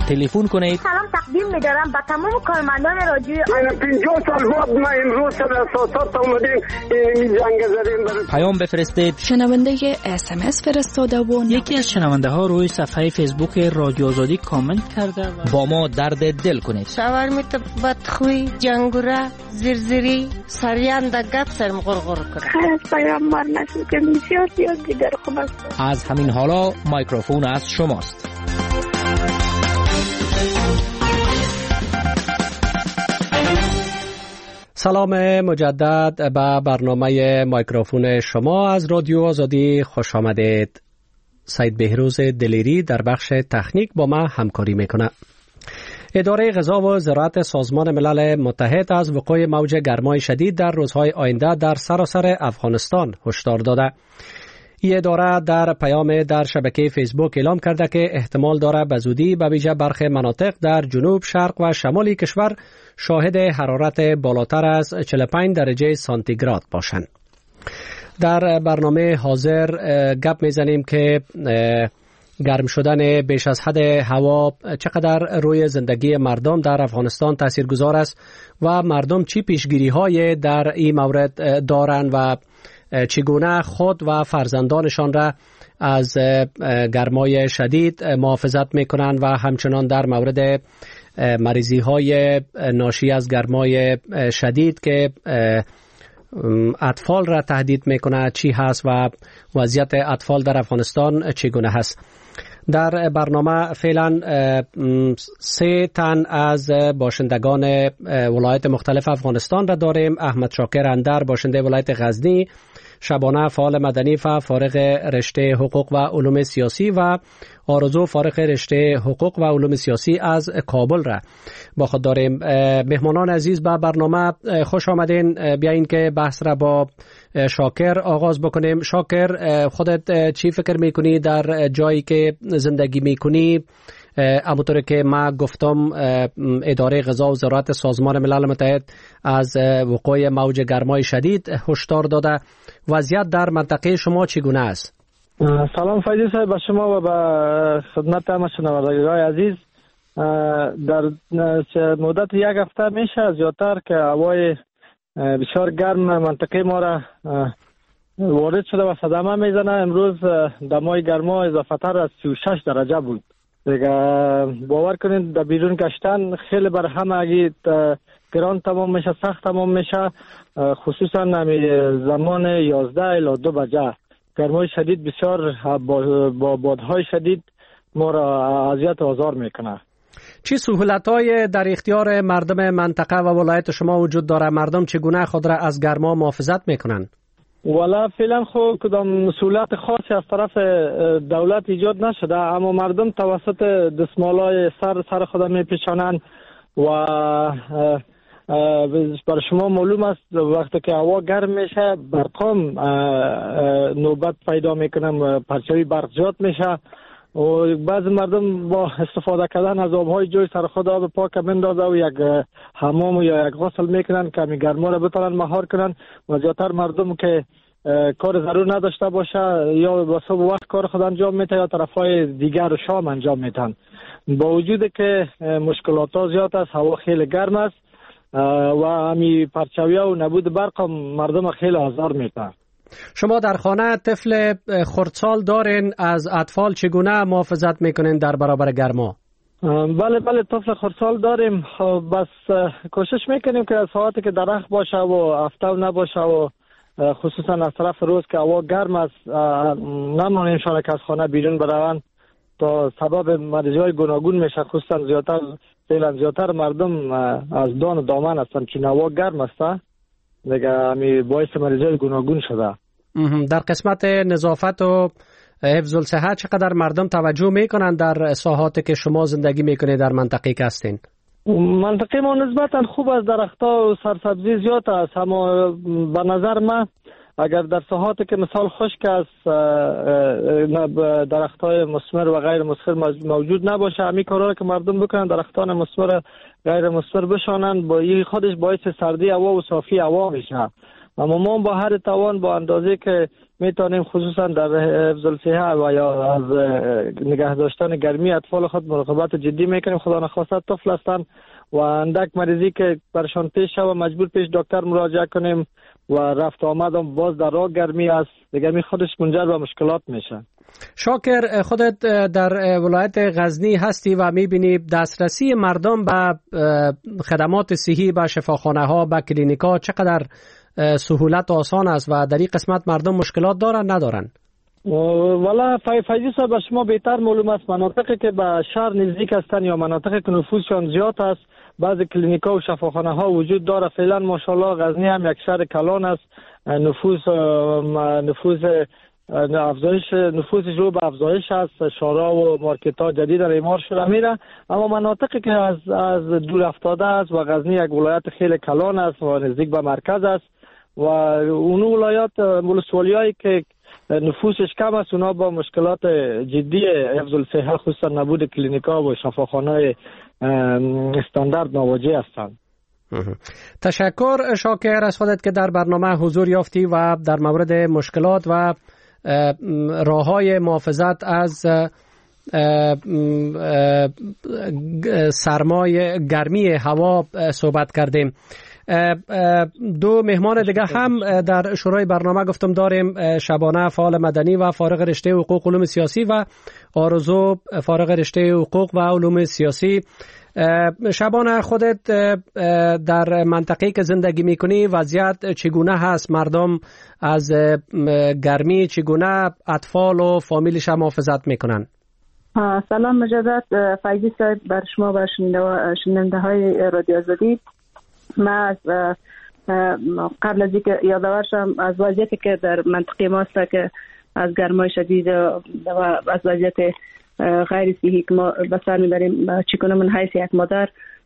تلفن کنید. سلام تقدیم می‌دارم به تمام کارمندان رادیو. 50 سال بعد ما امروز سر اساسات اومدیم این جنگ زدیم. پیام بفرستید. شنونده SMS فرستاده و یکی از شنونده ها روی صفحه فیسبوک رادیو آزادی کامنت کرده و با ما درد دل کنید. شاورمیت بدخوی جنگوره زرزری سریان دگت سرم غرغر کرد. از پیامبر نشد که زیاد دیگر خوب است. از همین حالا مایکروفون از شماست. سلام مجدد به برنامه مایکروفون شما از رادیو آزادی خوش آمدید. سید بهروز دلیری در بخش تکنیک با ما همکاری میکنه. اداره غذا و زراعت سازمان ملل متحد از وقوع موج گرمای شدید در روزهای آینده در سراسر افغانستان هشدار داده. این اداره در پیام در شبکه فیسبوک اعلام کرده که احتمال داره به زودی به ویژه برخی مناطق در جنوب، شرق و شمال کشور شاهد حرارت بالاتر از 45 درجه سانتیگراد باشند. در برنامه حاضر گپ میزنیم که گرم شدن بیش از حد هوا چقدر روی زندگی مردم در افغانستان تاثیرگذار است و مردم چی پیشگیری های در این مورد دارند و چگونه خود و فرزندانشان را از گرمای شدید محافظت میکنند و همچنان در مورد مریضی های ناشی از گرمای شدید که اطفال را تهدید میکنه چی هست و وضعیت اطفال در افغانستان چگونه هست. در برنامه فعلا 3 تن از باشندگان ولایت مختلف افغانستان را داریم. احمد شاکر اندر باشنده ولایت غزنی، شبانه فعال مدنی و فارغ رشته حقوق و علوم سیاسی و آرزو فارغ رشته حقوق و علوم سیاسی از کابل را با خود داریم. مهمانان عزیز به برنامه خوش آمدین. بیاین که بحث را با شاکر آغاز بکنیم. شاکر، خودت چی فکر میکنی در جایی که زندگی میکنی؟ همونطور که ما گفتم اداره غذا و زراعت سازمان ملل متحد از وقوع موج گرمای شدید هشدار داده. وضعیت در منطقه شما چگونه است؟ سلام فیضی صاحب، به شما و به خدمت همه شنوندگان عزیز. در مدت یک هفته میشه زیادتر که هوای بسیار گرم منطقه ما را وارد شده و صدمه میزنه. امروز دمای گرما اضافه تر از 36 درجه بود. دیگه باور کنید در بیرون گشتن خیلی بر همه گران تمام میشه، سخت تمام میشه، خصوصا زمان 11 الی 2 بجه. گرمای شدید بسیار با بادهای شدید ما را اذیت و آزار میکنه. چی سهولت‌های در اختیار مردم منطقه و ولایت شما وجود داره؟ مردم چگونه خود را از گرما محافظت میکنن؟ والا فعلا خو کدام سهولت خاصی از طرف دولت ایجاد نشده، اما مردم توسط دستمالای سر خود میپیچانند و برای شما معلوم است وقتی که هوا گرم میشه برقام نوبت پیدا میکنه، پرچاوی برق زیاد میشه و بعض مردم با استفاده کردن از آبهای جوی سر خود آب پاک میندازه و یک حمام یا یک غسل میکنن که گرما را بتونن مهار کنن. و زیادتر مردم که کار ضرور نداشته باشه یا با صبح وقت کار خود انجام میتن یا طرفای دیگر شام انجام میتن. با وجود که مشکلات ها زیاد است، هوا خیلی گرم است و همی پرچاوی و نبود برق مردم خیلی آزار میتن. شما در خانه طفل خردسال دارین، از اطفال چگونه محافظت میکنین در برابر گرما؟ بله طفل خردسال داریم. بس کوشش میکنیم که ساعتی که درخت باشه و افتو نباشه و خصوصا از طرف روز که هوا گرم است نمانیم شانه که از خانه بیرون بروند تا سبب مریضی های گوناگون میشه. خصوصا زیادتر مردم از دان و دامن هستند چون هوا گرم است دیگه همی باعث مریضی های گوناگون شده. در قسمت نظافت و حفظ الصحت چقدر مردم توجه میکنن در ساحاتی که شما زندگی میکنید در منطقه که هستین؟ منطقه ما نسبتا خوب است، درختها و سرسبزی زیاد است، اما به نظر من اگر در ساحاتی که مثال خشک است درختای مثمر و غیر مثمر موجود نباشه، همین کارا که مردم بکنن درختان مثمر غیر مثمر بشانن با این خودش باعث سردی هوا و صافی هوا میشه. اما ما با هر توان با اندازه که میتونیم خصوصا در حفظ الصحه و یا از نگه داشتن گرمی اطفال خود مراقبت جدی میکنیم. خدا نخواسته طفل هستند و اندک مریضی که برشان پیش شود مجبور پیش دکتر مراجعه کنیم و رفت آمد هم باز در راه گرمی است. گرمی خودش منجر به مشکلات میشه. شاکر، خودت در ولایت غزنی هستی و میبینی دسترسی مردم به خدمات صحی، به شفاخانه ها، به کلینیک ها چقدر سهولت و آسان است و در این قسمت مردم مشکلات دارن ندارن؟ والا فیضی صاحب شما بهتر معلوم است مناطقی که به شهر نزدیک هستند یا مناطقی که نفوسشان زیاد است بعضی کلینیک ها و شفاخانه ها وجود داره. فعلا ماشاءالله غزنی هم یک شهر کلان است. نفوسش رو به افزایش است. شارع و مارکت ها جدید اعمار شده میره. اما مناطقی که از دور افتاده است و غزنی یک ولایت خیلی کلان است و نزدیک به مرکز است و اون ولایات ولسوالیایی که نفوسش کم است اونا با مشکلات جدی حفظ الصحه خصوصا نبود کلینیکا و شفاخانه استاندارد مواجه هستند. تشکر شاکر از خودت که در برنامه حضور یافتی و در مورد مشکلات و راه‌های محافظت از سرمای گرمی هوا صحبت کردیم. دو مهمان دیگه هم در شورای برنامه گفتم داریم، شبانه فعال مدنی و فارغ رشته حقوق علوم سیاسی و آرزو فارغ رشته حقوق و علوم سیاسی. شبانه خودت در منطقه‌ای که زندگی میکنی وضعیت چگونه هست؟ مردم از گرمی چگونه اطفال و فامیلش محافظت میکنن؟ سلام مجدد فیضی صاحب بر شما و شنونده های رادیو آزادی. من از قبل از اینکه یادآور شم از وضعیتی که در منطقه ما است که از گرمای شدید و از وضعیت غیر صحی که ما به سر میبریم چگونه من حیث یک مادر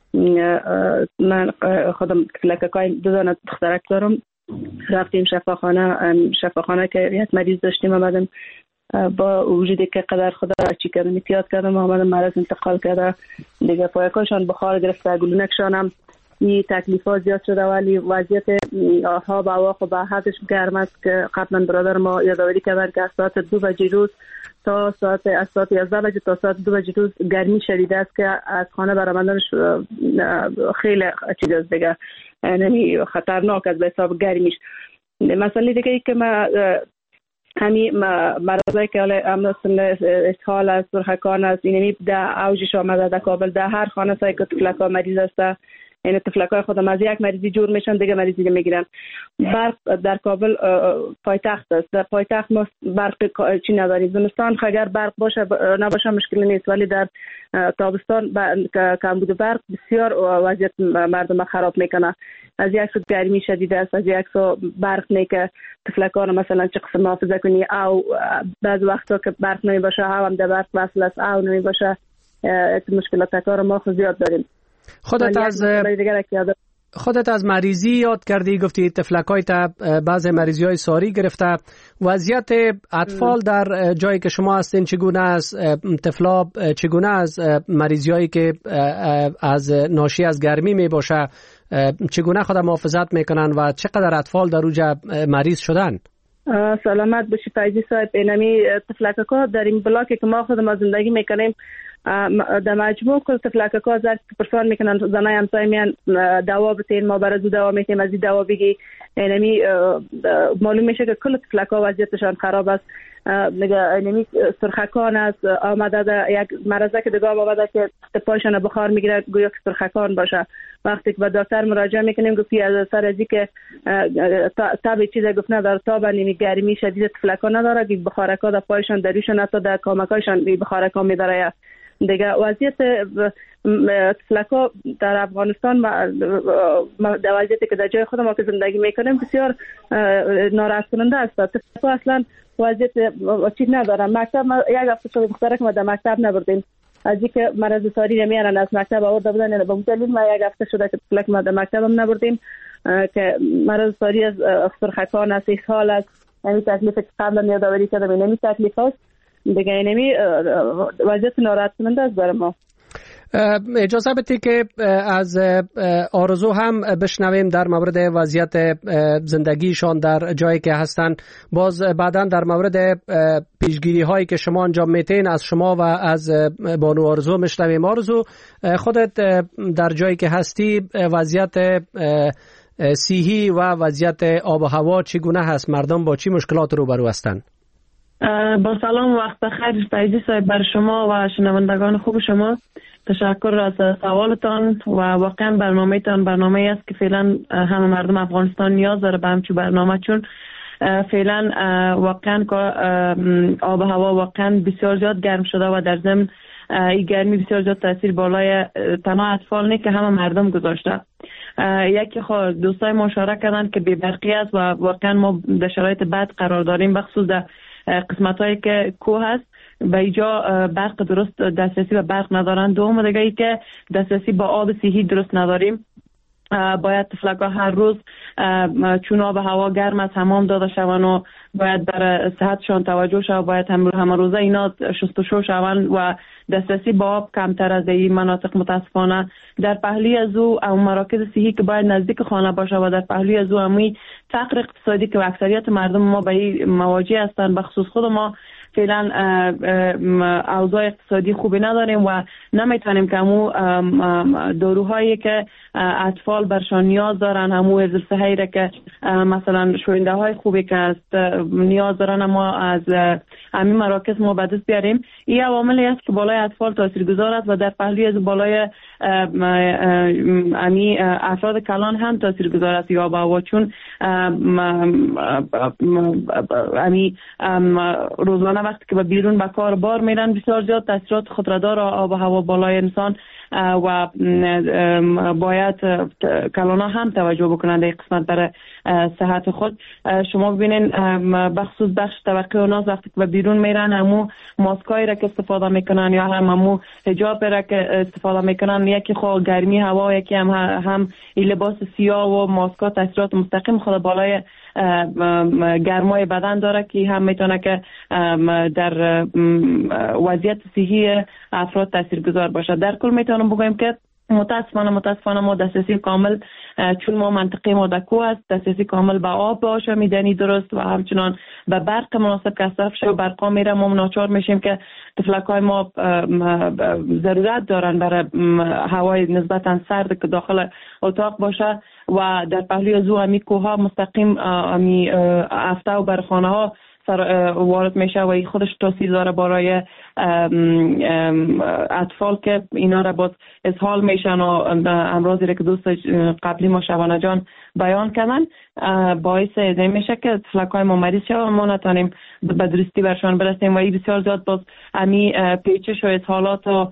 من خودم لککای دو دانه دخترک دارم رفتیم شفاخانه که یک مریض داشتیم آمدم با وجودی که قدر خدا چی کردم احتیاط کردم آمدم مرض انتقال کرده دیگه پایکاشان بخار گرفته گلونکشان هم این تکلیف ها زیاد شده ولی وضعیت ها با هوا خب حدش گرم است که قبلا برادر ما یادآوری کردن که از ساعت 2 بجه روز تا از ساعت 11 بجه تا ساعت 2 بجه روز گرمی شدید است که از خانه برآمدنش خیلی چیز است دیگه یعنی خطرناک است به حساب گرمیش. مسئله دیگه ای که ما همین مرضایی که مثل اسهال است سرخکان است اینمی در اوجش آمده در کابل در هر خانه سای که طفلکا مریض است یعنی طفلکای خودم از یک مریضی جور میشن دیگه مریضی میگیرن. برق در کابل پایتخت است. در پایتخت ما برق چی نداریم. زمستان اگر برق باشه نباشه مشکلی نیست ولی در تابستان کمبود برق بسیار وضعیت مردم خراب میکنه. از یک سو گرمی شدید است از یک سو برق نه که طفلکان مثلا چه قسم محافظه کنی او بعض وقتا که برق نمی باشه هم در برق وصل است او نمی باشه مشکلات کار ما زیاد داریم. خودت از مریضی یاد کردی گفتی طفلکای تا بعض مریضی های ساری گرفته. وضعیت اطفال در جایی که شما هستین چگونه است؟ طفلا چگونه از مریضی هایی که از ناشی از گرمی می باشه چگونه خود محافظت میکنن و چقدر اطفال در اوجا مریض شدن؟ سلامت باشی فیضی صاحب. اینمی طفلکا در این بلاکی که ما خودم زندگی میکنیم در مجموع کل طفلکا زر پرسان میکنن زنای همسایه میان دوا بتین ما برای دوا میتیم از این دوا بگی اینمی معلوم میشه که کل طفلکا وضعیتشان خراب است. اینمی سرخکان است آمده یک مرضه که دیگه آمده که پایشان بخار میگیره گویا که سرخکان باشه. وقتی که به دکتر مراجعه میکنیم گفتی از سر از اینکه تاب چیزی گفت نداره تاب نمی گرمی شدید طفلکا نداره که بخارکا در پایشان دریشون حتی در کامکایشان بخارکا میداره. دیگه وضعیت طفلکا در افغانستان در وضعیتی که در جای خود ما که زندگی میکنیم بسیار ناراحت کننده است. طفلکا اصلا وضعیت چیز نداره. مکتب یک هفته شده دخترک ما در مکتب نبردیم از اینکه مرض ساری نمیارن از مکتب آورده بودن به دلیل ما یک هفته شده که طفلک ما در مکتب هم نبردیم که مرض ساری از سرخکان است اسهال است. یعنی تکلیف که قبلا یادآوری کردم اینمی تکلیف است دیگه. اینمی وضعیت ناراحت کننده است برای ما. اجازه بدید که از آرزو هم بشنویم در مورد وضعیت زندگیشان در جایی که هستند. باز بعداً در مورد پیشگیری هایی که شما انجام میتین از شما و از بانو آرزو میشنویم. آرزو، خودت در جایی که هستی وضعیت صحی و وضعیت آب و هوا چگونه هست؟ مردم با چی مشکلات روبرو هستند؟ با سلام و وقت بخیر فیضی صاحب بر شما و شنوندگان خوب شما. تشکر از سوالتان و واقعا برنامه است که فعلا همه مردم افغانستان نیاز داره به همچون برنامه، چون فعلا واقعا آب و هوا واقعا بسیار زیاد گرم شده و در ضمن این گرمی بسیار زیاد تاثیر بالای تنها اطفال نه که همه مردم گذاشته. یکی دوستای ما اشاره کردن که بی برقی است و واقعا ما در شرایط بد قرار داریم، بخصوص در قسمت هایی که کوه هست به اینجا برق درست دسترسی به برق ندارن. دوم دیگه ای که دسترسی با آب صحی درست نداریم. باید طفلک‌ها هر روز چون آب هوا گرم است حمام داده شوند و باید بر صحتشان توجه شود، باید همه روزه اینا شستشو شوند و دسترسی با آب کمتر از این مناطق متاسفانه. در پهلوی از او مراکز صحی که باید نزدیک خانه باشه و در پهلوی از او همین فقر اقتصادی که اکثریت مردم ما به این مواجه هستند، بخصوص خود ما فعلا اوضاع اقتصادی خوبی نداریم و نمیتونیم که همو داروهایی که اطفال برشان نیاز دارن، همو حفظ صحی را که مثلا شوینده های خوبی که است نیاز دارن، اما از همین مراکز ما به دست بیاریم. این عواملی است که بالای اطفال تاثیرگذار است و در پهلوی از بالای همین افراد کلان هم تاثیرگذار است یا با چون همین روزانه وقتی که به بیرون به کار بار میرن بسیار زیاد تاثیرات خود را داره آب و هوا بالای انسان و باید کلانا هم توجه بکنند در قسمت برای صحت خود. شما ببینین بخصوص بخش طبقه و ناز وقتی که به بیرون میرن همو ماسکایی را که استفاده میکنن یا همو حجاب را که استفاده میکنن، یکی خود گرمی هوا، یکی هم این لباس سیاه و ماسکا تاثیرات مستقیم خود بالای گرمای بدن داره که هم میتونه که در وضعیت صحی افراد تاثیرگذار باشه. در کل میتونم بگویم که متاسفانه ما دسترسی کامل، چون ما منطقه ما دکو است، دسترسی کامل به آب باشه میدنی درست و همچنان به برق مناسب که صرف شه و برقا میره ما ناچار میشیم که طفلکای ما ضرورت دارن برای هوای نسبتا سرد که داخل اتاق باشه و در پهلوی از او همی کوها مستقیم همی افته و برخانه ها وارد میشه و این خودش تاثیر داره برای اطفال که اینا را باز اسهال میشن و امراضی را که دوست قبلی ما شبانه جان بیان کردن باعث این میشه که طفلکای ما مریض شد و ما نتونیم به درستی برشان برسیم و این بسیار زیاد باز همی پیچش و اسهالات و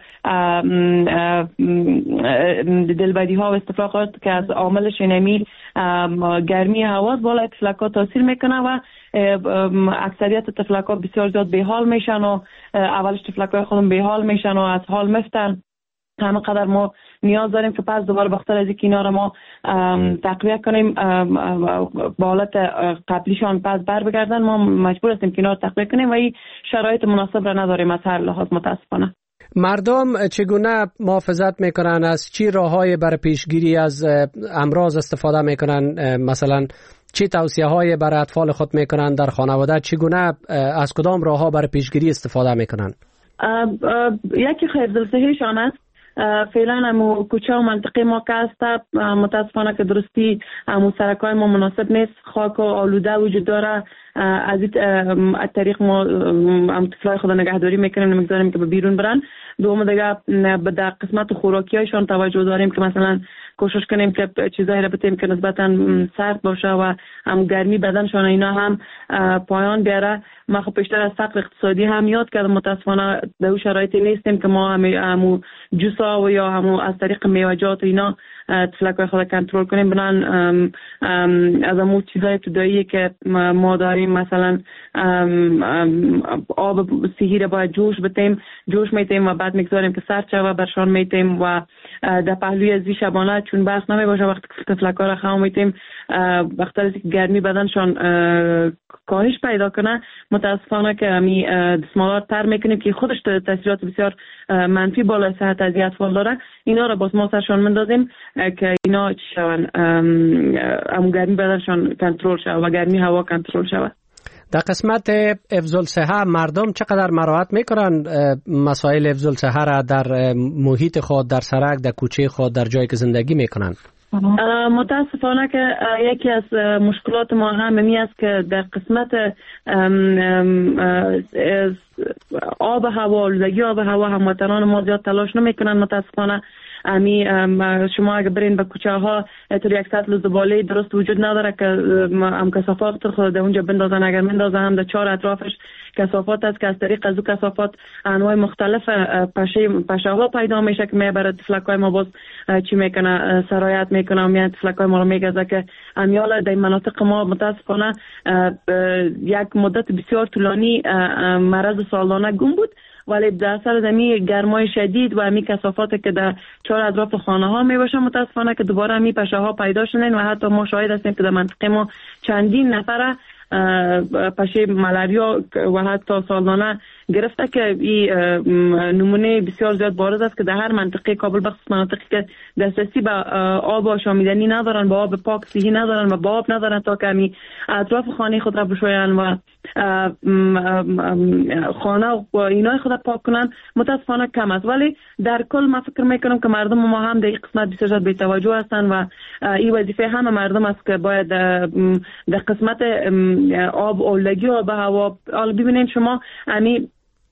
دلبدی ها و استفراغات که از عاملش اینمی گرمی هوا بالای طفلکا تاثیر میکنه و اکثریت طفلکا بسیار زیاد به حال میشن و اولش طفلکای خودم به حال میشن و از حال میفتن. همه قدر ما نیاز داریم که پس دوباره بختر از اینا را ما تقویه کنیم با حالت قبلیشان پس بر بگردن. ما مجبور هستیم که اینا را تقویه کنیم و این شرایط مناسب را نداریم از هر لحاظ متاسفانه. مردم چگونه محافظت میکنن؟ از چی راههای برای پیشگیری از امراض استفاده میکنن؟ مثلا چی توصیه های برای اطفال خود میکنن در خانواده؟ چگونه از کدام راهها برای پیشگیری استفاده میکنن؟ یکی حفظ صحیشان است. فعلا همو کوچه و منطقه ما که هست متاسفانه که درستی همو سرکای ما مناسب نیست، خاک و آلوده وجود داره. از این طریق ما هم طفلای خود نگهداری میکنیم، نمیگذاریم که به بیرون برن. دوم دیگه در قسمت خوراکی هایشان توجه داریم که مثلا کوشش کنیم که چیزایی را بتیم که نسبتا سرد باشه و هم گرمی بدنشان اینا هم پایان بیاره. ما خب بیشتر از فقر اقتصادی هم یاد کردم متاسفانه در اون شرایطی نیستیم که ما همو جوسا و یا همو از طریق میوه‌جات اینا طفلکای خود کنترل کنیم. بنان از همو چیزای ابتدایی که ما داریم مثلا آب صحی را باید جوش بتیم، جوش میتیم و بعد میگذاریم که سرد شوه برشان میتیم و در پهلوی ازی شبانه چون برف نمی باشه وقتی که تفلک‌ها را خام میتیم وقتی از گرمی بدنشان کاهش پیدا کنه متاسفانه که همی دستمالات تر میکنیم که خودش تاثیرات بسیار منفی بالای صحت از اطفال داره. اینا را باز ما سرشان مندازیم که اینا چی شون همون گرمی بدنشان کنترل شود و گرمی هوا کنترل شود. در قسمت حفظ الصحه مردم چقدر مراعات میکنن مسائل حفظ الصحه را در محیط خود، در سرک، در کوچه خود، در جایی که زندگی میکنن؟ متاسفانه که یکی از مشکلات ما همین است که در قسمت آب هوا، آلودگی آب هوا هموطنان ما زیاد تلاش نمیکنن. متاسفانه شما اگه برین به کوچه ها طور یک سطل زباله درست وجود نداره که هم کثافات خود اونجا بندازن. اگر بندازن هم در چهار اطرافش کثافات است که از طریق از او کثافات انواع مختلف پشه ها پیدا میشه که میبره تفلک‌های ما باز چی میکنه سرایت میکنه و میان تفلک‌های ما رو میگذه که امیال در مناطق ما متاسفانه یک مدت بسیار طولانی مرض سالانه گم بود، ولی در اثر زمین گرمای شدید و همی کثافات که در چهار اطراف خانه ها می باشه متاسفانه که دوباره همی پشه ها پیدا شدن و حتی ما شاهد هستیم که در منطقه ما چندین نفر پشه ملاریا و حتی سالانه گرفته که این نمونه بسیار زیاد بارز است که در هر منطقه کابل بخصوص مناطقی که دسترسی به آب آشامیدنی ندارن، به آب پاک صحی ندارن و به آب ندارن تا که همی اطراف خانه خود را بشوین و خانه و اینای خود را پاک کنن متاسفانه کم است. ولی در کل من فکر میکنم که مردم ما هم در این قسمت بسیار زیاد بی توجه هستند و این وظیفه همه مردم است که باید در قسمت آب آلودگی آب هوا ببینید شما همی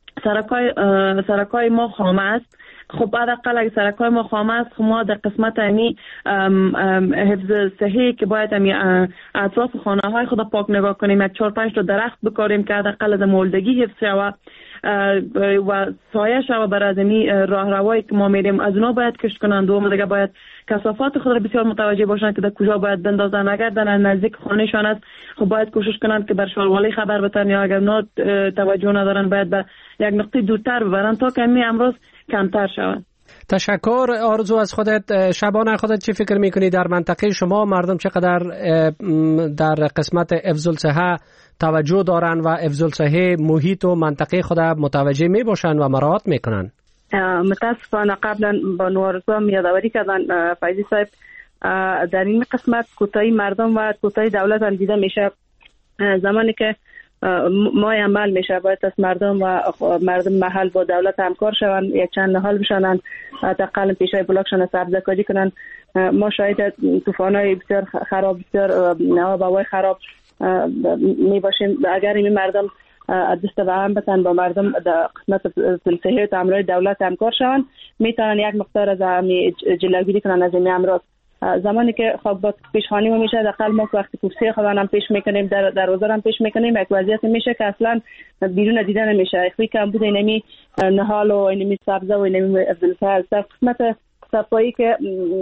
سرکای ما خامه است. خب حداقل اگه سرکای ما خامه است خب ما در قسمت همی حفظ صحی که باید همی اطراف خانه های خود پاک نگاه کنیم، یک 4-5 تا درخت بکاریم که حداقل از آلودگی حفظ شود و سایه شود بر از این راهروایی که ما میریم از اونا باید کشت کنند و دیگه باید کثافات خود را بسیار متوجه باشند که در کجا باید بندازن. اگر در نزدیک خانهشان است خب باید کوشش کنند که بر شاروالی خبر بتن یا اگر نه توجه ندارن باید به یک نقطه دورتر ببرن تا که همین امروز کمتر شود. تشکر. آرزو از خودت شبانه خودت چی فکر میکنی در منطقه شما مردم چقدر در قسمت حفظ الصحه توجه دارن و حفظ الصحه محیط و منطقه خود متوجه می باشن و مراعات میکنن؟ متاسفانه قبلا با نوارزو یادآوری کردن فیضی صاحب در این قسمت کوتاهی مردم و کوتاهی دولت هم دیده میشه. زمانی که ما عمل میشه باید از مردم و مردم محل با دولت همکار شوند، یک چند نهال بشنن تقل پیشای بلاکشان سبزکاری کنن. ما شاید طوفان‌های بسیار خراب بسیار آب هوای خراب می باشیم. اگر این مردم دست به هم بتن با مردم در قسمت صحی و تعمیرات دولت همکار شوند میتونن یک مقدار از جلوگیری کنن از این امراض. زمانی که خب پیشخوانی میشه داخل ما وقتی کوفسی خودان هم پیش میکنیم در روزار هم پیش میکنیم یک وضعیت میشه که اصلا بیرون دیده نمیشه. اخوی کم بود اینمی نهال و اینمی سبزه و اینمی افضلفه در قسمت صفایی که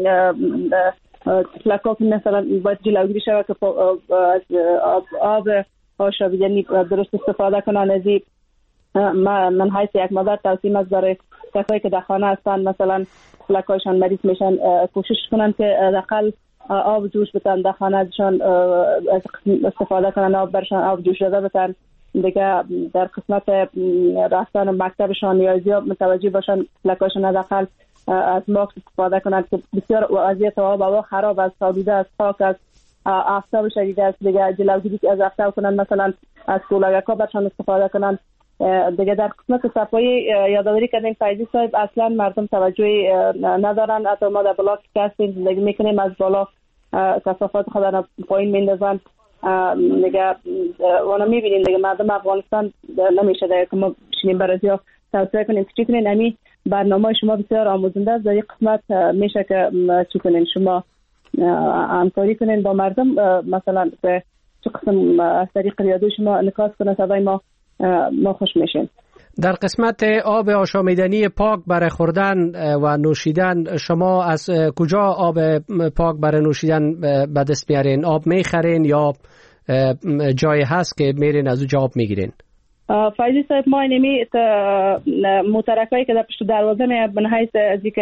تفلکا که مثلا باید جلوگیری شود که از آب آشامیدنی درست استفاده کنن. از من حیث یک مدت توصیم از برای کسایی که در خانه هستن مثلا تفلکایشان مریض میشن کوشش کنن که حداقل آب جوش بتن در خانه ازشان استفاده کنن، آب برشان آب جوش داده بتن. دیگه در قسمت رفتن مکتبشان ریاضی متوجه باشن تفلکایشان حداقل از ماکس استفاده کنن که بسیار وضعیت آب هوا خراب است، آلوده است، خاک است، آفتاب شدید است. دیگه جلوگیری از آفتاب کنن مثلا از کولرها برشان استفاده کنن. دیگه در قسمت صفایی یادآوری کردیم فیضی صاحب اصلا مردم توجهی ندارن. حتی ما در بلاک که هستیم زندگی میکنیم از بالا کثافات خود را پایین میندازن. دیگه وانا میبینیم دیگه مردم افغانستان نمیشه دیگه که ما بشینیم برای ها توصیه کنیم چی کنین. امی برنامه شما بسیار آموزنده است. در این قسمت میشه که چی کنین شما همکاری کنین با مردم مثلا به چه قسم از طریق ریاضی شما انعکاس کنه صدای ما خوش میشیم. در قسمت آب آشامیدنی پاک برای خوردن و نوشیدن شما از کجا آب پاک برای نوشیدن به دست میارین؟ آب میخرین یا جایی هست که میرین از اونجا آب میگیرین؟ فیضی صاحب ما اینمی موترکایی که در پشت دروازه میاد به حیث از اینکه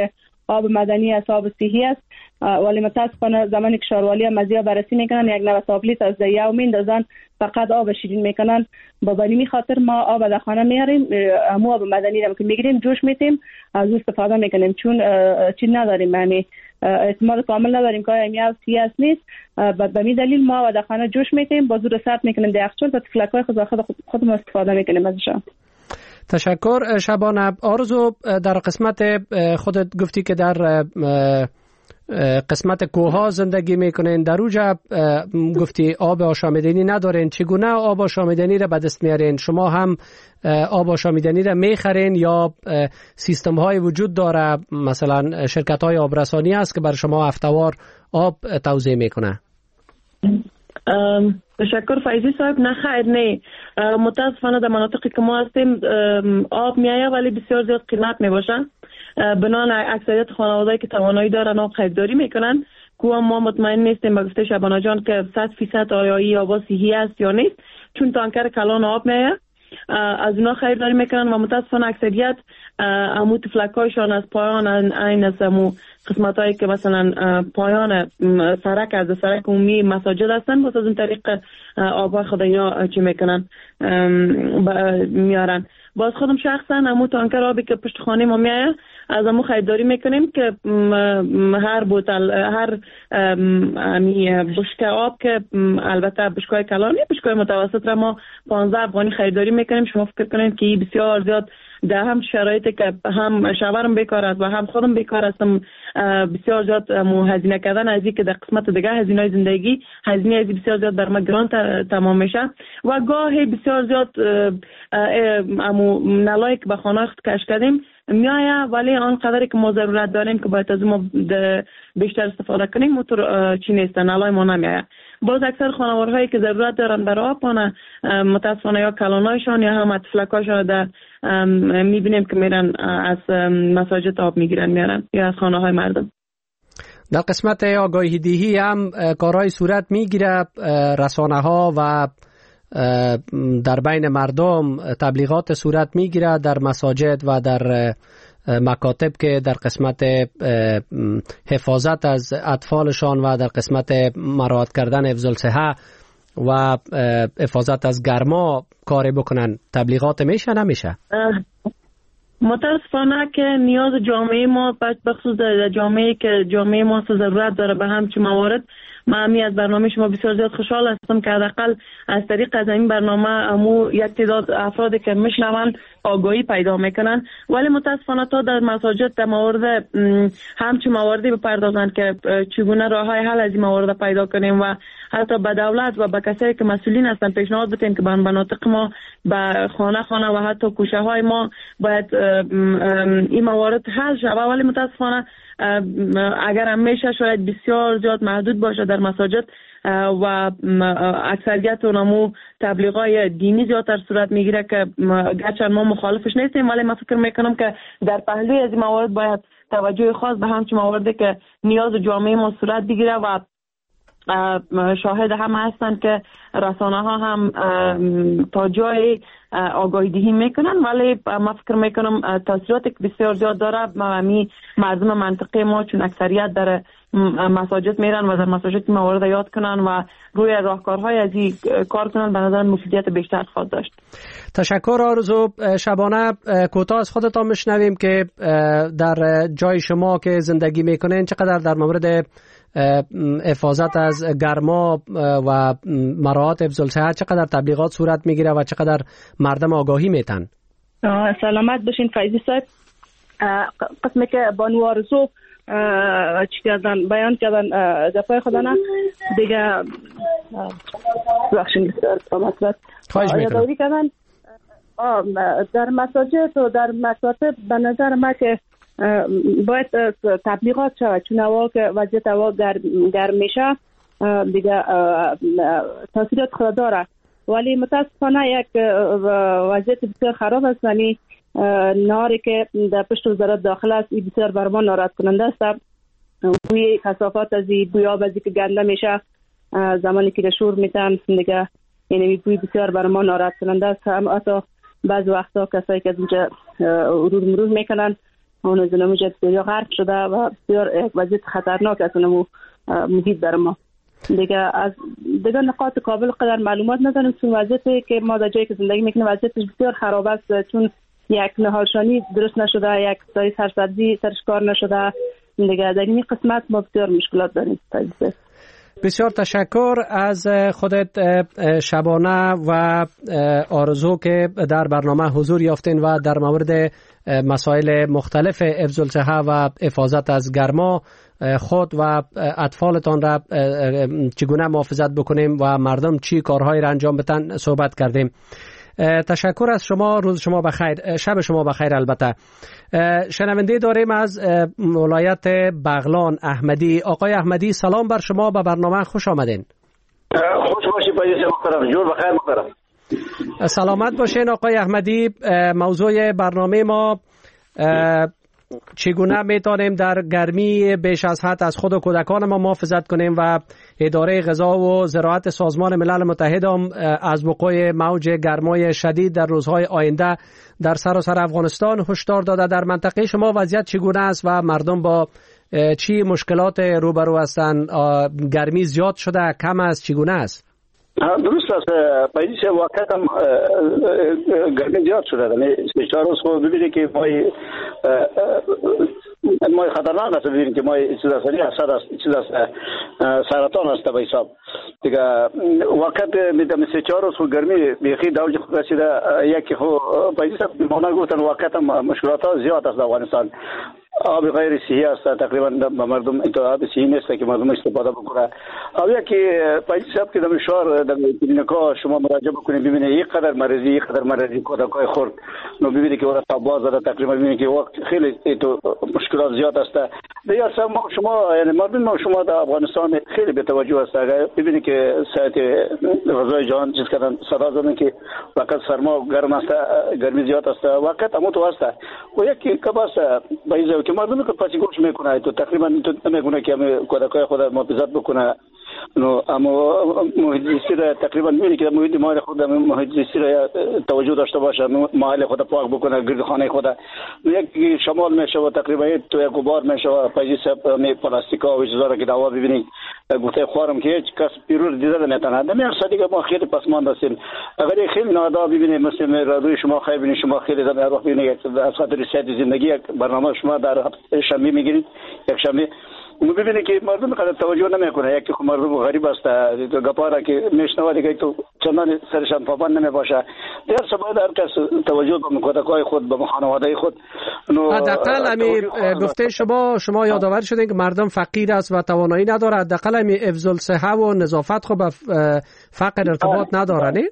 آب مدنی است، آب صحی است، ولی متاسفانه زمانی که شاروالی مزیا بررسی میکنن 1.9 لیتر از دریاچه میندازن، فقط آب شیرین میکنن. با بنی خاطر ما آب در خانه میاریم، مو آب مدنی رو که میگیریم جوش میتیم، از اون استفاده میکنیم، چون چی نداریم، یعنی اعتماد کامل نداریم که آیا صحی است نیست. به می دلیل ما در خانه جوش میتیم، با زور سرد میکنیم در یخچال و تفلک‌های خودمون استفاده میکنیم ازشان. تشکر شبانه. آرزو، در قسمت خودت گفتی که در قسمت کوها زندگی میکنین، در اوجا گفتی آب آشامیدنی ندارین، چگونه آب آشامیدنی را به دست میارین؟ شما هم آب آشامیدنی را میخرین یا سیستم های وجود داره، مثلا شرکت های آبرسانی است که بر شما هفته‌وار آب توزیع میکنه؟ تشکر فایزی صاحب. نه خیر، نه، متاسفانه در مناطقی که ما هستیم آب میایه ولی بسیار زیاد قیمت میباشه. بنان اکثریت خانوادهایی که توانایی دارن آب خریداری میکنن، که ما مطمئن نیستیم به گفته شبانه جان که 100% آیایی آب صحی است یا نیست، چون تانکر کلان آب میایه از اونا خریداری میکنن و متاسفانه اکثریت امو تفلکایشان از پایان این از امو قسمت هایی که مثلا پایان سرک از سرک عمومی مساجد هستن، بس از اون طریق آب خود اینا چی میکنن میارن. باز خودم شخصا امو تانکر آبی که پشت خانه ما میایه از امو خریداری میکنیم که هر بوتل، هر بشکه آب که البته بشکای کلانی، بشکای متوسط را ما 15 افغانی خریداری میکنیم. شما فکر کنید که بسیار زیاد در هم شرایطی که هم شوهرم بیکار است و هم خودم بیکار هستم، بسیار زیاد هزینه کردن از که در قسمت دیگه هزینه زندگی، هزینه بسیار زیاد بر ما گران تمام میشه و گاهی بسیار زیاد نلایی که به خانه خود کش کردیم میایه، ولی آن قدری که ما ضرورت داریم که باید از ما بیشتر استفاده کنیم موتور چی نیست، نلای ما نمیایه. باز اکثر خانوارهایی که ضرورت دارن برای آب متاسفانه یا کلانایشان یا هم اطفلکاشان در میبینیم که میرن از مساجد آب میگیرن میارن یا از خانه های مردم. در قسمت آگاهی دهی هم کارهای صورت میگیره، رسانه ها و در بین مردم تبلیغات صورت میگیره در مساجد و در مکاتب که در قسمت حفاظت از اطفالشان و در قسمت مراعات کردن حفظ الصحه و حفاظت از گرما کاری بکنن. تبلیغات میشه نمیشه؟ متاسفانه که نیاز جامعه ما بخصوص جامعه که جامعه ما ضرورت داره به همچین موارد. من از برنامه شما بسیار زیاد خوشحال هستم که حداقل از طریق از این برنامه امو یک تعداد افرادی که میشنون آگاهی پیدا میکنن، ولی متاسفانه تا در مساجد در مورد همچین مواردی بپردازند که چگونه راههای حل از این موارد پیدا کنیم و حتی به دولت و به کسایی که مسئولین هستن پیشنهاد بدیم که به مناطق ما به خانه و حتی کوچه های ما باید این موارد حل شود، ولی متاسفانه اگر هم میشه شاید بسیار زیاد محدود باشه در مساجد و اکثریت اونمو تبلیغای دینی زیادتر صورت میگیره که گرچه ما مخالفش نیستیم، ولی من فکر میکنم که در پهلوی از این موارد باید توجه خاص به همچین مواردی که نیاز جامعه ما صورت بگیره و شاهد هم هستن که رسانه ها هم تا جای آگاهی دهی میکنن، ولی من فکر میکنم تاثیراتی که بسیار زیاد داره. مردم منطقه ما چون اکثریت در مساجد میرن و در مساجد موارد یاد کنن و روی راهکارهای از این کار کنن، به نظر مفیدیت بیشتر خواهد داشت. تشکر آرزو. شبانه کوتاه از خودتان میشنویم که در جای شما که زندگی میکنین چقدر در مورد حفاظت از گرما و مراعات حفظ الصحه چقدر تبلیغات صورت میگیره و چقدر مردم آگاهی میتن؟ سلامت باشین فایزی صاحب. قسمی که بانو آرزو چی کردن بیان کردن دفعه خودانه دیگه بخشین خواهش میکنم. در مساجد و در مکاتب به نظر ما که باید تبلیغات شود، چون هوا که وضعیت هوا گرم میشه دیگه تاثیرات خود داره، ولی متاسفانه یک وضعیت بسیار خراب است. یعنی ناری که در پشت وزارت داخل است این بسیار بر ما ناراحت کننده است. بوی کثافات از بوی آب که گنده میشه زمانی که شور میتن دیگه، یعنی بوی بسیار بر ما ناراحت کننده است. هم حتی بعض وقتا کسایی که از اینجا مرور میکنن اون زنمو بسیار غرق شده و بسیار وضعیت خطرناک است اونمو محیط در ما. دیگه نقاط کابل قدر معلومات ندارم، چون وضعیتی که ما در جایی که زندگی میکنیم وضعیتش بسیار خراب است، چون یک نهالشانی درست نشده، یک سایه سرسبزی سرش کار نشده. دیگه در این قسمت ما بسیار مشکلات داریم. بسیار تشکر از خودت شبانه و آرزو که در برنامه حضور یافتین و در مورد مسائل مختلف حفظ الصحه و حفاظت از گرما خود و اطفالتان را چگونه محافظت بکنیم و مردم چی کارهایی را انجام بدن صحبت کردیم. تشکر از شما. روز شما بخیر، شب شما بخیر. البته شنونده داریم از ولایت بغلان احمدی. آقای احمدی سلام بر شما، به برنامه خوش آمدین. خوش باشی پاییز محترم، جور بخیر محترم. سلامت باشین آقای احمدی. موضوع برنامه ما چگونه میتونیم در گرمی بیش از حد از خود و کودکان ما محافظت کنیم و اداره غذا و زراعت سازمان ملل متحد هم از وقوع موج گرمای شدید در روزهای آینده در سراسر افغانستان هشدار داده. در منطقه شما وضعیت چگونه است و مردم با چی مشکلات روبرو هستند؟ گرمی زیاد شده، کم است، چگونه است؟ درست است. پاییز واقعا هم گرمی زیاد شده. یعنی 4 روز خود ببینید که مای خطرناک است. ببینید که مای چیز است، چیز است سرطان است به حساب دیگه. واقعا میدم 4 روز خود گرمی بیخی دوج خود رسیده. یکی خو پاییز ما گفتن واقعا مشکلات زیاد است در افغانستان. آب غیر صحی است، تقریبا مردم این آب صحی نیست که مردم استفاده بکنه. آب یکی پاییز صاحب که در شهر در کلینیکا شما مراجعه بکنید ببینید یک قدر مریضی کودکای خرد نو ببینید که ورا تاباز داره، تقریبا ببینید که وقت خیلی تو مشکلات زیاد است. دیگه شما یعنی مردم شما در افغانستان خیلی به توجه است. ببینید که سایت غذای جهان چیز کردن صدا زدن که وقت سرما گرم است، گرمی زیاد است، وقت همون تو است. و یکی کباس پاییز که مردم که پاچی گوش میکنه تو تقریبا تو نمیگونه که همه کودکای خود محافظت بکنه. نو اما محیط زیستی را تقریبا میبینی که محیط مال خود محیط زیستی را توجه داشته باشه، محل خود پاک بکنه، گردخانه خود یک شمال میشه و تقریبا تو یک غبار میشه و پاییز می پلاستیکا و چیزا را که دوا ببینید گفته خوارم که هیچ کس پیرو دیده نمیتونه. در صدی که ما خیلی پسماند هستیم. اگر خیلی نادا ببینید مثل رادیوی شما خیلی ببینید، شما خیلی در وقت ببینید از خاطر صحت زندگی یک برنامه شما در شنبه میگیرید، یک شنبه میبینید که مردم قدر توجه نمیکنه. یکی خود مردم غریب است گپارا که میشنوه دیگه تو چندان سرشان پابند نمیباشه. در سبب هر کس توجه به کودکای خود، به خانواده خود. حداقل امی گفته شما یادآور شدین که مردم فقیر است و توانایی نداره. حداقل امی حفظ الصحه و نظافت خود به فقر ارتباط نداره نه؟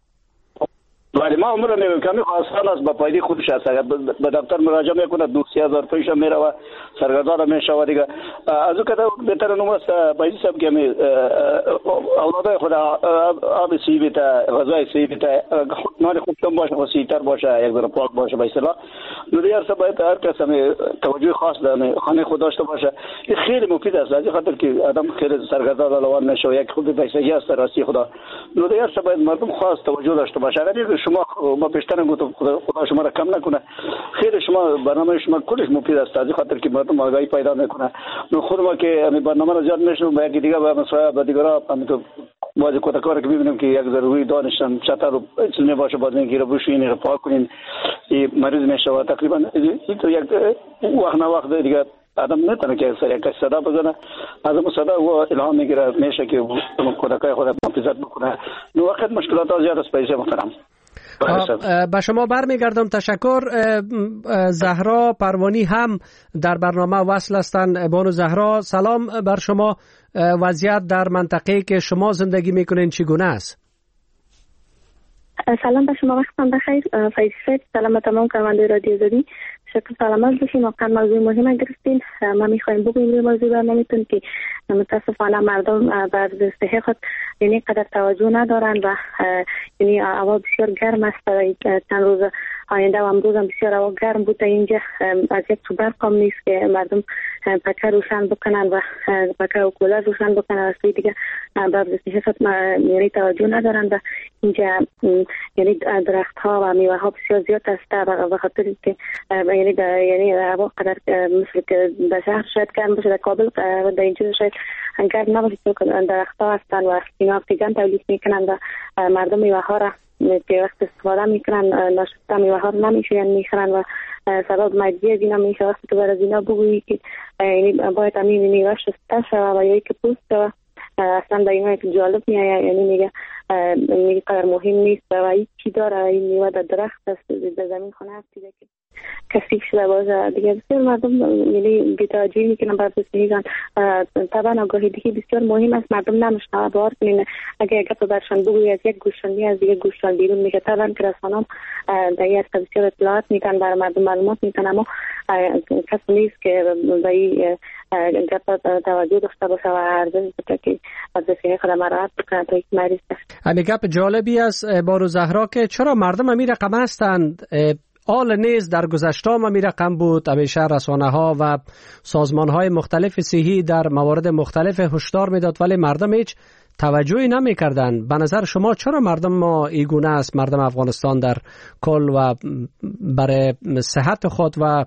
ولی ما عمر میگم کمی خواستان است با پایدی خودش است. اگر به دفتر مراجعه میکنه 2,000 پیش میره و سرگردان میشه دیگه. از اون که بهتر نماست پایدی صاحب که اولادای خود آب صحیح بیته، غذای صحیح بیته، نان خوب کم باشه، وسیع‌تر باشه، یک ذره پاک باشه به اصطلاح. دیگر باید هر کس توجه خاص در خانه خود داشته باشه. این خیلی مفید است. از خاطر که آدم خیلی سرگردان و روان میشه، یک خود پیسگی است راستی خدا. دیگر باید مردم خاص توجه داشته باشه. اگر شما ما پیشتر گفتم خدا شما را کم نکنه. خیلی شما برنامه شما کلش مفید است. از خاطر که مردم آگاهی پیدا میکنه. خود ما که همین برنامه را زیاد میشنوم با یکی دیگه با مسائل با دیگرا همین بعضی کودکان که میبینیم که یک ضروری دانشن چطور رو چیز نباشه باز اینکه رو بشوین رو پاک کنین این مریض میشه و تقریبا این تو یک وقت نه وقت دیگه آدم نمیتونه که یک صدا بزنه. از اون صدا و الهام میگیره میشه که کودکای خود محافظت بکنه. نو وقت مشکلات زیاد است پیش محترم. به شما برمیگردم. تشکر. زهرا پروانی هم در برنامه وصل هستند. بانو زهرا سلام بر شما. وضعیت در منطقه‌ای که شما زندگی میکنین چگونه است؟ سلام به شما، وقتتان بخیر. فیض صاحب سلام تمام کننده رادیو زدی. شکر سلامت باشین. واقعا موضوع مهم گرفتین. ما میخوایم بگوییم روی موضوع برنامه‌تون که متاسفانه مردم بر صحت خود یعنی قدر توجه ندارن و یعنی هوا بسیار گرم است. چند روز آینده و امروز هم بسیار هوا گرم بوده. اینجا از یک تو برق هم نیست که مردم پکه روشن بکنن و پکه و کولر روشن بکنن و سوی دیگه باب صحت یعنی توجه ندارن و اینجا یعنی درخت ها و میوه ها بسیار زیاد است و خاطر که یعنی هوا قدر مثل که در شهر شاید گرم باشه، در کابل و در اینجا شاید گرم نباشه چون درخت ها هستن و اینا اکسیژن تولید میکنن و مردم میوه ها را که وقت استفاده میکنن ناشسته میوه ها رو نمیشوین میخورن و سبب مجزی از اینا میشه. وقتی که بر از اینا بگویی که یعنی باید همین میوه شسته شوه و یا که پوست شوه اصلا به اینا که جالب میایه، یعنی میگه قدر مهم نیست و هیچ چی داره این میوه در درخت است در زمین خونه هست دیگه که کثیف شده باشه دیگه. بسیار مردم یعنی بی‌توجهی میکنن بر صحیحشان. طبعا آگاهی دیگه بسیار مهم است، مردم نمیشنوه باور کنین اگه گپ برشان بگویی از یک گوششان از دیگه گوششان بیرون میشه. طبعا که رسانه‌ها در این بسیار اطلاعات میدن بر مردم معلومات میدن اما کسی نیست که به این گپ توجه داشته باشه و ارزش بده که از صحت خود مراعات بکنه تا یک مریض است. همین گپ جالبی است بارو زهرا که چرا مردم همین رقم هستند. آل نیز در گذشته هم همین رقم بود. همیشه رسانه ها و سازمان های مختلف صحی در موارد مختلف هشدار میداد ولی مردم هیچ توجهی نمیکردن. به نظر شما چرا مردم ما اینگونه است؟ مردم افغانستان در کل و برای صحت خود و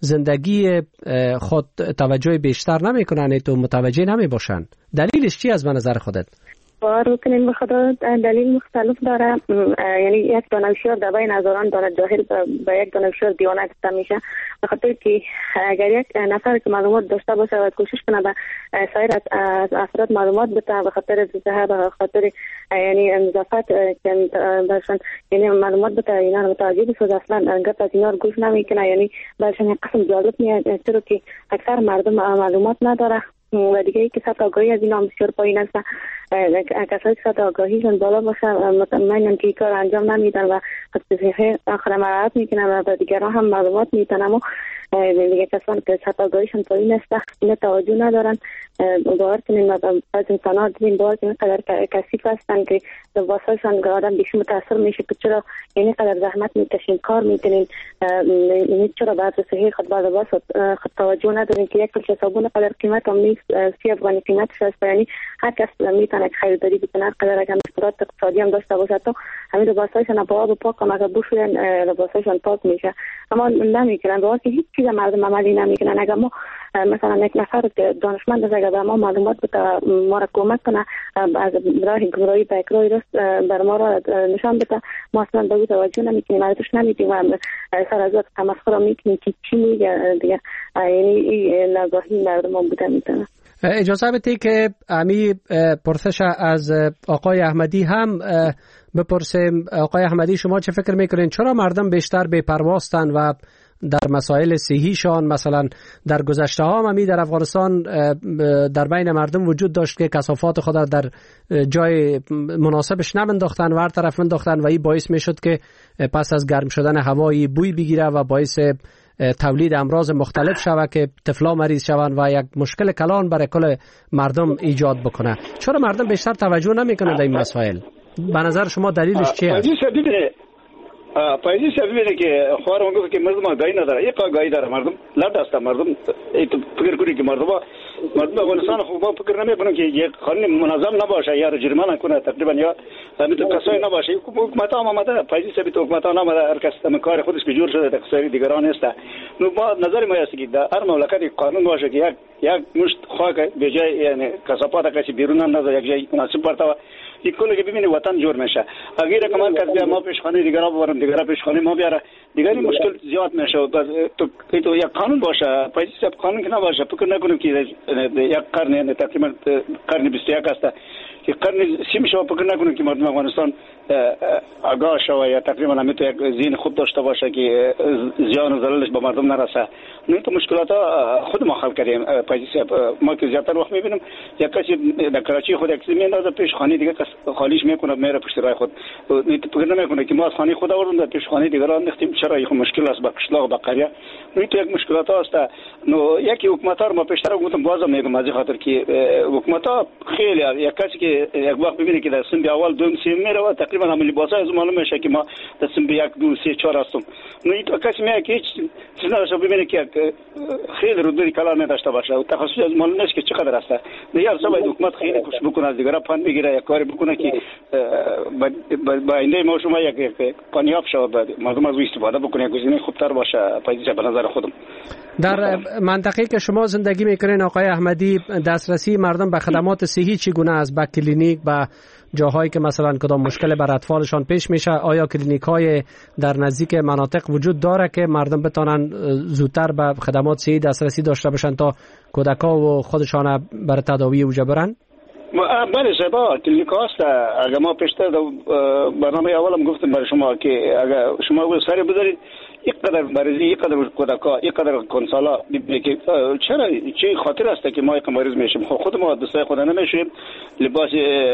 زندگی خود توجه بیشتر نمیکنن تو متوجه نمیباشن. دلیلش چی از به نظر خودت؟ باور بکنین به خدا دلیل مختلف داره. یعنی یک دانشجو در بین هزاران داره جاهل به یک دانشجو دیوانه گفته میشه به خاطر که اگر یک نفر که معلومات داشته باشه و کوشش کنه به سایر از افراد معلومات بده به خاطر صحت به خاطر یعنی نظافت که برشان یعنی معلومات بده اینا رو متوجه بشه اصلا گپ از اینا رو گوش نمیکنه. یعنی برشان یک قسم جالب میاد چرا که اکثر مردم معلومات نداره و دیگه ای که سطح آگاهی از اینا بسیار پایین است. کسایی که سطح آگاهیشون بالا باشه مطمئنم که این کار انجام نمیدن و صحیح آخر مراعات میکنن و دیگران هم معلومات میدن اما دیگه کسانی که سطح آگاهیشون پایین است اینا توجه ندارن. باور کنین بعض انسان‌ها دیدین باور کنین قدر کثیف هستن که واسهشان آدم بیشتر متاثر میشه که چرا یعنی قدر زحمت میکشین کار میکنین یعنی چرا بعد صحیح خود بعد باز خود توجه ندارین که یک کلچه صابون قدر قیمت هم نیست 30 افغانی قیمتش است. یعنی هر کس میتونه خریداری بکنه قدر اگر مشکلات اقتصادی هم داشته باشه تو همین لباسایشون با آب پاک هم اگر بشورن لباسایشون پاک میشه اما نمیکنن. واقعا هیچ چیز مردم عملی نمیکنن. اگر ما مثلا یک نفر دانشمند از اگر به ما معلومات بده ما را کمک کنه از راه گمراهی به یک راه راست بر ما را نشان بده ما اصلا به او توجه نمیکنیم ارزش نمیدیم و سر از وقت تمسخر را میکنیم که چی میگه دیگه. یعنی این نگاهی مردم بوده میتونه. اجازه بدید که امی پرسش از آقای احمدی هم بپرسیم. آقای احمدی شما چه فکر میکنین چرا مردم بیشتر بی‌پروازن و در مسائل صحیشان مثلا در گذشته ها هم در افغانستان در بین مردم وجود داشت که کثافات خود در جای مناسبش نمنداختن و هر طرف منداختن و این باعث میشد که پس از گرم شدن هوایی بوی بگیره و باعث تولید امراض مختلف شود که طفلا مریض شوند و یک مشکل کلان برای کل مردم ایجاد بکنه. چرا مردم بیشتر توجه نمیکنند این مسائل؟ به نظر شما دلیلش چیه است؟ پاییزی سبیه که خوارم گفت که مردم آگاهی نداره. یک آگاهی داره مردم لرد است. مردم تو فکر کنی که مردم افغانستان خوب فکر نمیکنن که یک قانون منظم نباشه یا جریمه کنه تقریبا یا میتونه کسایی نباشه. حکومت هم آمده پاییزی سبیه حکومت هم آمده هر کس تم کار خودش به جور شده تقصیری دیگران نیست. ما نظر ما است که در هر مملکت قانون باشه که یک مشت خاک به جای یعنی کثافات کسی بیرون نذاره یک جای مناسب برتاوه این کلی که ببینی وطن جور میشه. اگر کمان کس ما پیشخانه دیگران ببرم دیگران پیشخانه ما بیاره دیگری مشکل زیاد میشه. تو یک قانون باشه پاییزی سب قانون که نباشه فکر نکنیم که یک قرن تقریبا قرن 21 است که قرن 30 میشه فکر نکنیم که مردم افغانستان آگاه شوه یا تقریبا همیتو یک ذهن خوب داشته باشه که زیان و ضررش به مردم نرسه. نه تو مشکلات خود ما حل کردیم. پاییزی ما که زیادتر وقت میبینیم یک کسی در کراچی خود یک میندازه پیش خانه دیگه کس خالیش میکنه میره پشت راه خود فکر نمیکنه که ما از خانه خود آوردیم در پیش خانه دیگران نختیم چرا این مشکل است به قشلاق به قریه. نه تو یک مشکلات است. نو یکی حکومت‌ها ما پیشتر گفتم بازم میگم از خاطر که حکومت‌ها خیلی یک کسی که یک وقت ببینه که در سن اول دوم سوم میره و تقریبا همین لباسا از معلوم میشه که ما در سن 1 2 3 4 هستم. نو این تو کسی میگه که هیچ چیز نداشته ببینه که خیلی رودی کلام نداشته باشه و تخصص از معلوم نیست که چقدر است. دیگر سبب حکومت خیلی کوشش بکنه از دیگران پند بگیره یک کاری بکنه که با اینده ما شما یک کامیاب شود مردم از استفاده بکنه گزینه خوبتر باشه پایدار به نظر خودم. در منطقه‌ای که شما زندگی میکنین آقای احمدی دسترسی مردم به خدمات صحی چگونه است؟ به کلینیک، به جاهایی که مثلا کدام مشکل بر اطفالشان پیش میشه، آیا کلینیک های در نزدیک مناطق وجود داره که مردم بتونن زودتر به خدمات صحی دسترسی داشته باشن تا کودکا و خودشان برای تداوی اوجا برن؟ بله شبا کلینیک هست. اگر ما پیشتر برنامه اولم گفتم برای شما که اگر شما سری بذارید اینقدر مریضی، اینقدر کودکا، اینقدر کنسالا ببینید که چرا چه خاطر است که ما یک مریض میشیم. خود ما دستای خود نمیشیم، لباس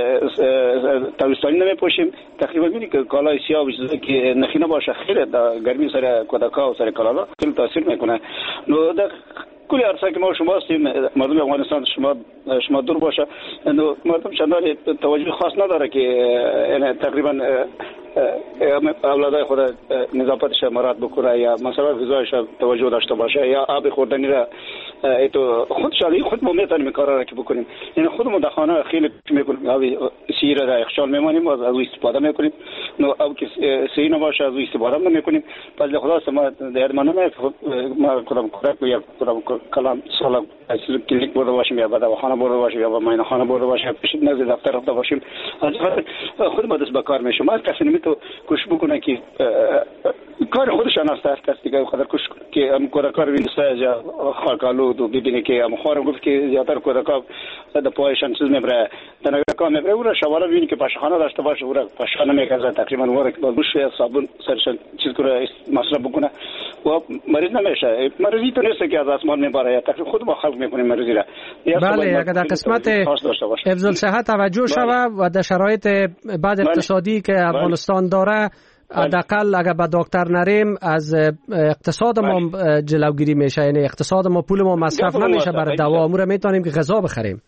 تابستانی نمیپوشیم، تقریبا میبینید که کالای سیاه و که نخی نباشه خیلی گرمی سر کودکا و سر کالا خیلی تاثیر میکنه. نو کلی عرصه که ما شما هستیم مردم افغانستان شما دور باشه، مردم چندان توجه خاص نداره که یعنی تقریبا اولادای خود نظافتش مراد بکنه یا مثلا غذایش توجه داشته باشه یا آب خوردنی را تو خود ما میتونیم کارا را که بکنیم. یعنی خودمون در خانه خیلی میکنیم، آب سیر را یخچال میمونیم از او استفاده میکنیم. نو آب که سیر نباشه از او استفاده نمیکنیم. پس خدا ما در منو ما کدام کارک یا کدام کلام سال کلینیک برده باشیم یا بعد خانه برده باشیم یا معاینه خانه برده باشیم پیش نزد دفتر رفته باشیم. از خود ما دست به کار میشیم. هر کسی نمیتونه کوشش بکنه که کار خودشان است. هر کسی دیگه خاطر کوشش که ام کودکا رو بینسته یا خاکالود و ببینه که ام خورم گفت که زیادتر کودکا در پایشان چیز میبره دنگا میبره او را شواله ببینی که پاشخانه داشته باشه او را پاشخانه میکرده تقریبا او را که با بوش یا صابون سرشان چیز کنه مصرف بکنه و مریض نمیشه. مریضی تو نیست که از آسمان میبره، تقریبا خود ما خلق میکنیم مریضی را. بله اگر در قسمت حفظ الصحه توجه شود و در شرایط بعد اقتصادی که افغانستان داره حداقل اگر به دکتر نریم از اقتصاد ما جلوگیری میشه، یعنی اقتصاد ما پول ما مصرف نمیشه برای دوا، امور میتونیم که غذا بخریم.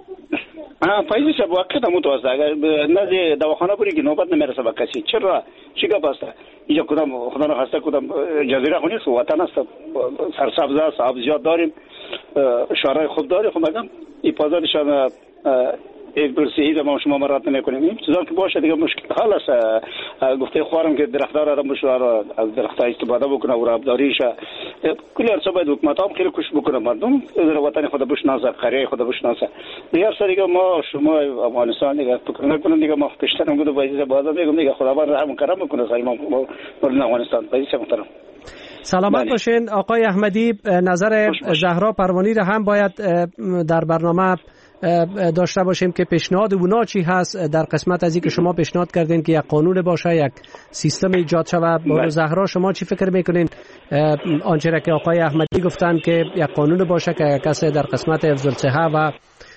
فایزش واقعا متوسط اگر نزد دواخانه بری که نوبت نمیرسه به کسی. چرا چی گپ است؟ اینجا کدام خدا نخواسته کدام جزیره خونی است، وطن است، سرسبز است، آب زیاد داریم، شهرهای خوب داریم. خب مگم این پازارشان یک برسید ما شما مراد نمیکنیم. این چیزا که باشه دیگه مشکل حال است. گفته خورم که درختدار آدم بشه از درخت‌ها استفاده بکنه و آبداریش کلی ارسا باید حکومت هم خیلی کوشش بکنه مردم در وطن خود بشناسه، قریه خود بشناسه. دیگه ارسا دیگه ما شما افغانستان دیگه فکر نکنیم دیگه ما پیشتر میگم باید بازم میگم دیگه خداوند رحم کرم بکنه سایه ما مردم افغانستان. باید محترم سلامت باشین آقای احمدی. نظر زهرا پروانی را هم باید در برنامه داشته باشیم که پیشنهاد اونا چی هست در قسمت از این که شما پیشنهاد کردین که یک قانون باشه، یک سیستم ایجاد شود. با زهرا شما چی فکر میکنین؟ آنچه را که آقای احمدی گفتن که یک قانون باشه که کسی در قسمت حفظ الصحه و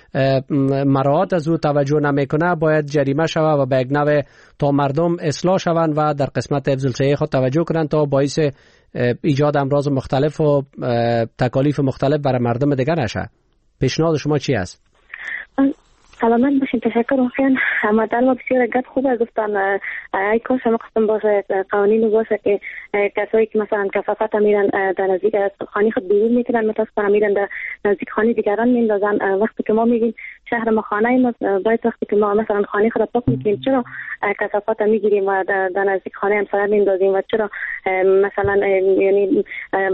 مراعات از او توجه نمیکنه باید جریمه شود و به یک نوع تا مردم اصلاح شوند و در قسمت حفظ الصحه خود توجه کنند تا باعث ایجاد امراض مختلف و تکالیف مختلف برای مردم دیگر نشه. پیشنهاد شما چی است؟ سلامت باشین. تشکر. واقعا مطلب بسیار گپ خوبه گفتن. ای کاش هم قسم باشه قوانین باشه که کسایی که مثلا کثافت میرن در نزدیک خانه خود بیرون میکنن، متاسفانه میرن در نزدیک خانه دیگران میندازن. وقتی که ما میگیم شهر ما خانه ما، باید وقتی که ما مثلا خانه خود پاک میکنیم چرا کثافت میگیریم و در نزدیک خانه همسایه میندازیم و چرا مثلا یعنی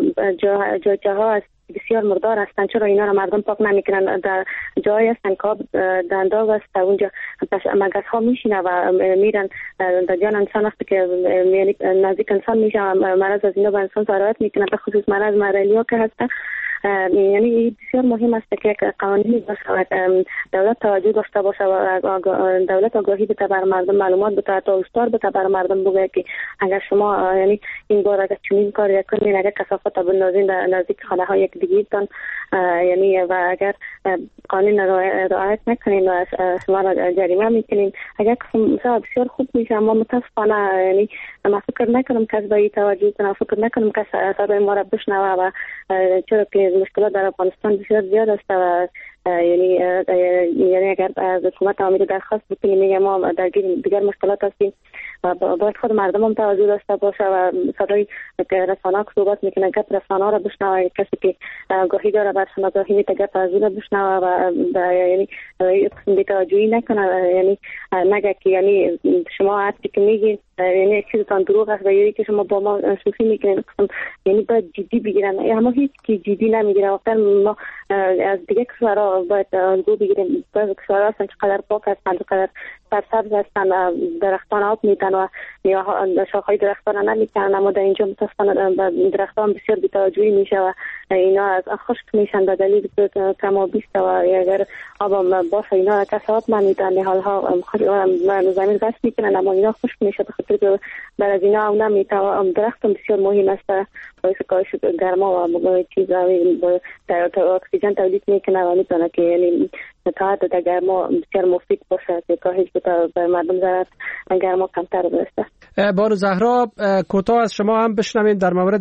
جاها است بسیار مردار هستند، چرا اینا را مردم پاک نمیکنن؟ در جایی هستن که دنداغ است اونجا مگس ها میشینه و میرن در جان انسان وقتی که یعنی نزدیک انسان میشه مرض از اینا به انسان سرایت میکنه، به خصوص مرض مرالیو که هست. یعنی بسیار مهم است که قوانینی باشه، دولت توجه داشته باشه و دولت آگاهی بده بر مردم، معلومات بده تا استار بده بر مردم بگه که اگر شما یعنی این بار اگر چنین کاری کنین، اگر کثافت بندازین در نزدیک خانه های یک دیگه‌تان یعنی و اگر قانون رعایت نکنین و شما را جریمه میکنین، اگر مثلا بسیار خوب میشه. اما متاسفانه یعنی ما فکر نکنم کس به این توجه کنه، فکر نکنم کس صدای ما را بشنوه و چرا که مشکلات در افغانستان بسیار زیاد است و یعنی اگر از حکومت آمریکا درخواست بکنیم میگه ما در دیگر مشکلات هستیم و باید خود مردم هم توجه داشته باشه و صدای رسانه‌ها که صحبت میکنه گپ رسانه‌ها را بشنوه، کسی که آگاهی داره برشان آگاهی میده گپ از اون بشنوه و یعنی بی‌توجهی نکنه، یعنی نگه که یعنی شما هستی که میگین یعنی چیزتان دروغ است و یعنی که شما با ما شوخی میکنین، یعنی باید جدی بگیرن. اما هیچ کی جدی نمیگیره. واقعا ما از دیگه کشورها باید الگو بگیریم. بعضی کشورها هستن چقدر پاک هستن، چقدر سرسبز هستن و درختان آب میدن و شاخهای درختان نمیکنن، اما در اینجا متاسفانه درختان بسیار بی‌توجهی میشه و اینا از خشک میشن به دلیل کم آبی است و اگر آب باشه اینا کسات نمیدن، حالها زمین غصب میکنن اما اینا خشک میشه به خاطر که بر از اینا هم نمیتوان. درخت بسیار مهم است، باعث کاهش گرما و چیزایی اکسیژن تولید میکنه و میتونه که یعنی تا در گرما بسیار مفید باشه که کاهش بده به مردم ضرر گرما کمتر برسه. بانو زهرا کوتاه از شما هم بشنویم در مورد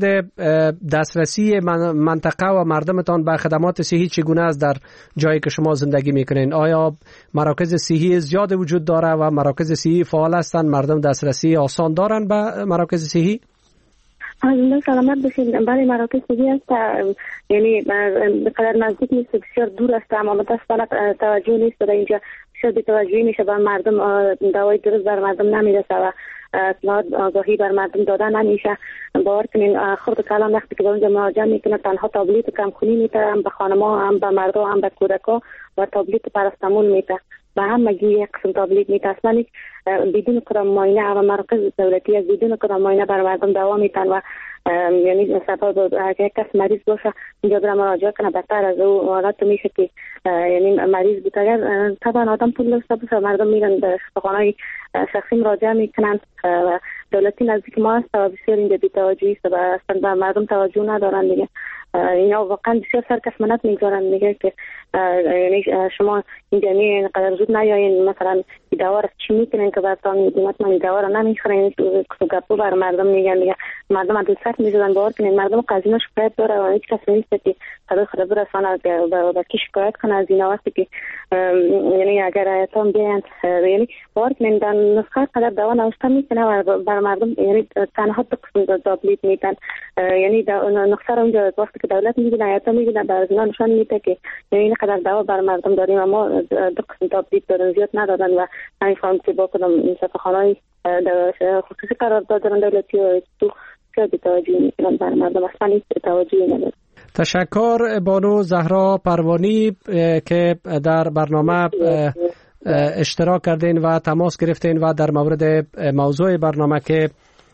دسترسی منطقه و مردمتان به خدمات صحی چگونه است در جایی که شما زندگی میکنین؟ آیا مراکز صحی زیاد وجود داره و مراکز صحی فعال هستند؟ مردم دسترسی آسان دارن به مراکز صحی؟ زنده سلامت باشید. برای مراکز صحی است یعنی بقدر نزدیک نیست، بسیار دور است اما متاسفانه توجه نیست در اینجا، بسیار بی‌توجهی میشه به مردم، دوای درست بر مردم نمیرسه و اطلاعات آگاهی بر مردم داده نمیشه. باور کنین خرد کلان وقتی که به اونجا مراجعه میکنه تنها تابلیت کمخونی میده، هم به خانم‌ها هم به مردم هم به کودک‌ها و تابلیت پاراسیتامول میده، به همگی یک قسم تابلیت میده. اصلا بدون کدام معاینه و مراکز دولتی از بدون کدام معاینه بر مردم دوا میدن و یعنی سبب اگر کس مریض باشه اینجا برای مراجعه کنه بهتر از او حالت میشه که یعنی مریض بود. اگر طبعا آدم پول داشته باشه مردم میرن به خانه‌های شخصی مراجعه میکنن و دولتی نزدیک ما است و بسیار اینجا بی‌توجهی است و اصلا به مردم توجه ندارن دیگه. اینا واقعا بسیار سرکشمنت میگذارن، میگه که یعنی شما اینجا اینقدر زود نیاین مثلا دوا را چی میکنن که بعدتان میگیم من دوا را نمیخورین، گپو بر مردم میگن مردم عدل سخت میزدن. باور کنین مردم قضیه شکایت داره و هیچ کس نیست که صدای خود برسانه به کی شکایت کنه از اینا وقتی که یعنی اگر ایتام بیان یعنی باور کنین در نسخه قدر دوا نوشته میکنه و بر مردم یعنی تنها دو تابلیت میدن، یعنی نسخه را اونجا وقتی که دولت میگه ایتام میگه بر اینا نشان میده که یعنی قدر دوا بر مردم داریم اما دو قسم تابلیت دارن زیاد ندادن و نمیفهم که با کدام این شفاخانه‌های خصوصی قرار دادن دولتی و تو که بی‌توجهی میکنن بر مردم، اصلا هیچ توجهی ندارن. تشکر بانو زهرا پروانی که در برنامه اشتراک کردین و تماس گرفتین و در مورد موضوع برنامه که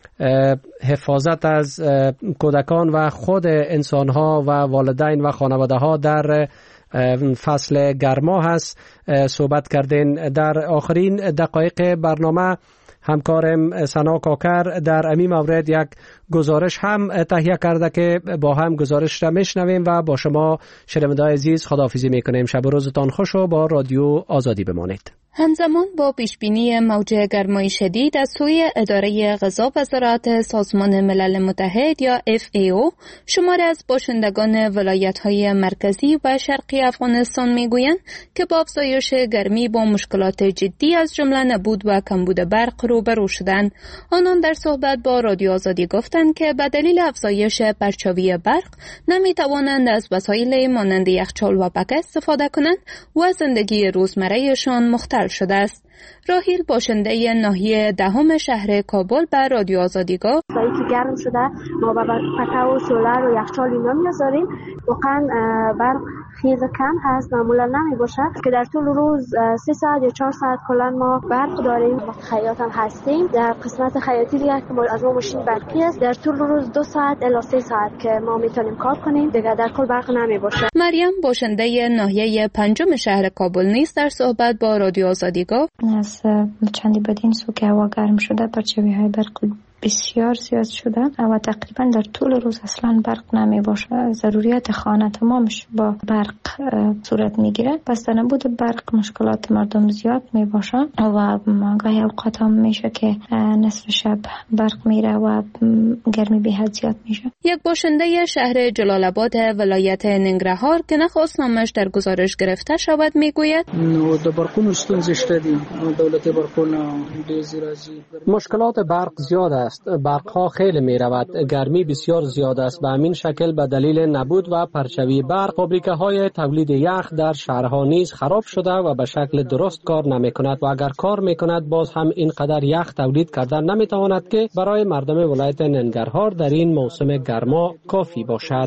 حفاظت از کودکان و خود انسانها و والدین و خانواده ها در فصل گرما هست صحبت کردین. در آخرین دقایق برنامه همکارم سنا کاکر در امی مورد یک گزارش هم تهیه کرده که با هم گزارش را میشنویم و با شما شنوندگان عزیز خداحافظی میکنیم. شب و روزتان خوش و با رادیو آزادی بمانید. همزمان با پیشبینی موج گرمای شدید از سوی اداره غذا و زراعت سازمان ملل متحد یا FAO شماری از باشندگان ولایت‌های مرکزی و شرقی افغانستان میگویند که با افزایش گرمی با مشکلات جدی از جمله نبود و کمبود برق روبرو شدند. آنان در صحبت با رادیو آزادی گفتند که به دلیل افزایش پرچاوی برق نمیتوانند از وسایل مانند یخچال و پکه استفاده کنند و زندگی روزمرهشان مختل شده است. راهیل باشنده ناحیه دهم شهر کابل به رادیو آزادی گفت که گرم شده ما با پکه و سولر و یخچال اینا میذاریم، واقعا برق خیز کم هست، معمولا نمی باشه که در طول روز 3 ساعت یا 4 ساعت کلا ما برق داریم. خیاط هم هستیم، در قسمت خیاطی دیگه که ما از ما ماشین برقی است در طول روز 2 ساعت الی 3 ساعت که ما میتونیم کار کنیم دیگه، در کل برق نمی باشه. مریم باشنده ناحیه پنجم شهر کابل نیز در صحبت با رادیو آزادی گفت از چندی بدین سو که هوا گرم شده پرچاوی های برق بسیار زیاد شده و تقریبا در طول روز اصلا برق نمی باشه. ضروریات خانه تمامش با برق صورت میگیره. پس در نبود برق مشکلات مردم زیاد می باشه و گاهی اوقات هم میشه که نصف شب برق میره و گرمی به حد زیاد میشه. یک باشنده شهر جلال آباد ولایت ننگرهار که نخواست نامش در گزارش گرفته شود میگوید مشکلات برق زیاد است. برق ها خیلی می رود. گرمی بسیار زیاد است. به همین شکل به دلیل نبود و پرچوی برق فابریکه های تولید یخ در شهرها نیز خراب شده و به شکل درست کار نمی کند و اگر کار می کند باز هم اینقدر یخ تولید کردن نمی تواند که برای مردم ولایت ننگرهار در این موسم گرما کافی باشد.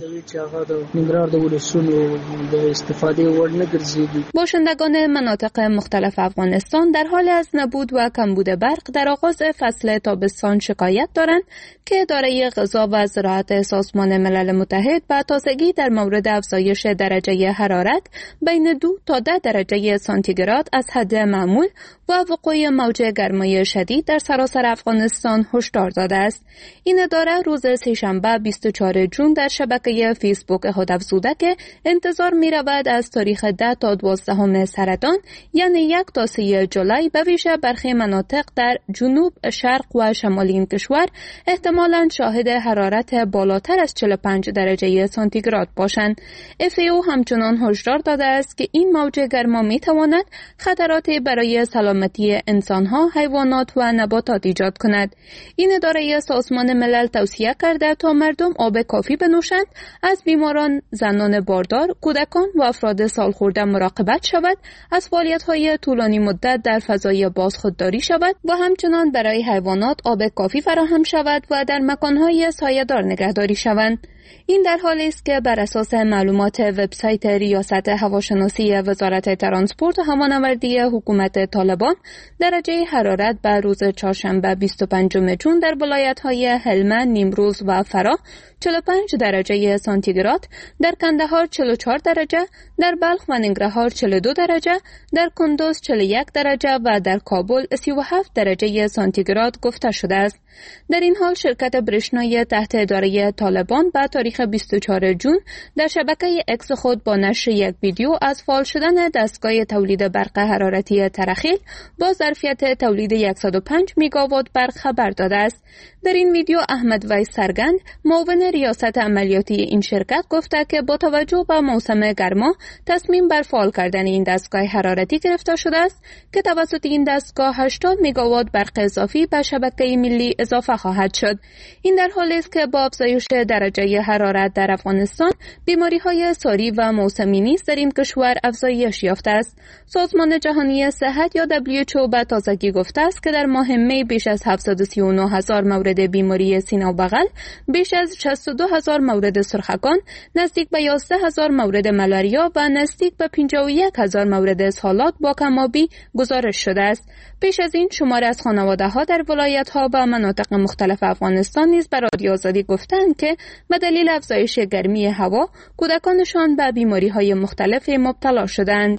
باشندگان مناطق مختلف افغانستان در حال از نبود و کمبود برق در آغاز فصل تابستان شکایت دارند که اداره غذا و زراعت سازمان ملل متحد به تازگی در مورد افزایش درجه حرارت بین 2 تا 10 درجه سانتیگراد از حد معمول و وقوع موج گرمای شدید در سراسر افغانستان هشدار داده است. این اداره روز سه‌شنبه 24 جون در شبکه فیسبوک خود افزوده که انتظار می رود از تاریخ 10 تا 12 سرطان یعنی 1 تا 3 جولای به ویژه برخی مناطق در جنوب، شرق و شمال این کشور احتمالاً شاهد حرارت بالاتر از 45 درجه سانتیگراد باشند. FAO همچنان هشدار داده است که این موج گرما می تواند خطراتی برای سلامتی انسانها، حیوانات و نباتات ایجاد کند. این اداره سازمان ملل توصیه کرده تا مردم آب کافی بنوشند، از بیماران، زنان باردار، کودکان و افراد سالخورده مراقبت شود، از فعالیت‌های طولانی مدت در فضای باز خودداری شود و همچنان برای حیوانات آب کافی فراهم شود و در مکان‌های سایه‌دار نگهداری شوند. این در حالی است که بر اساس معلومات وبسایت ریاست هواشناسی وزارت ترانسپورت و هوانوردی حکومت طالبان، درجه حرارت بر روز چهارشنبه 25 جون در ولایت‌های هلمند، نیمروز و فرا 45 درجه سانتیگراد، در کندهار 44 درجه، در بلخ و ننگرهار 42 درجه، در کندوز 41 درجه و در کابل 37 درجه سانتیگراد گفته شده است. در این حال شرکت برشنای تحت اداره طالبان به تاریخ 24 جون در شبکه اکس خود با نشر یک ویدیو از فعال شدن دستگاه تولید برق حرارتی ترخیل با ظرفیت تولید 105 میگاوات برق خبر داده است. در این ویدیو احمد ویس سرگند، معاون ریاست عملیاتی این شرکت، گفته که با توجه به موسم گرما تصمیم بر فعال کردن این دستگاه حرارتی گرفته شده است که توسط این دستگاه 80 میگاوات برق اضافی به شبکه ملی اضافه خواهد شد. این در حالی است که با افزایش درجه حرارت در افغانستان بیماری‌های ساری و موسمی نیز در این کشور افزایش یافته است. سازمان جهانی صحت یا WHO به تازگی گفته است که در ماه می بیش از 739,000 مورد بیماری سینه و بغل، بیش از 62,000 مورد سرخگان، نزدیک به 11,000 مورد ملاریا و نزدیک به 51,000 مورد اسهالات با کمابی گزارش شده است. پیش از این شماری از خانواده‌ها در ولایت‌ها و مناطق مختلف افغانستان نیز به رادیو آزادی گفتند که به دلیل افزایش گرمی هوا کودکانشان به بیماری‌های مختلف مبتلا شدند.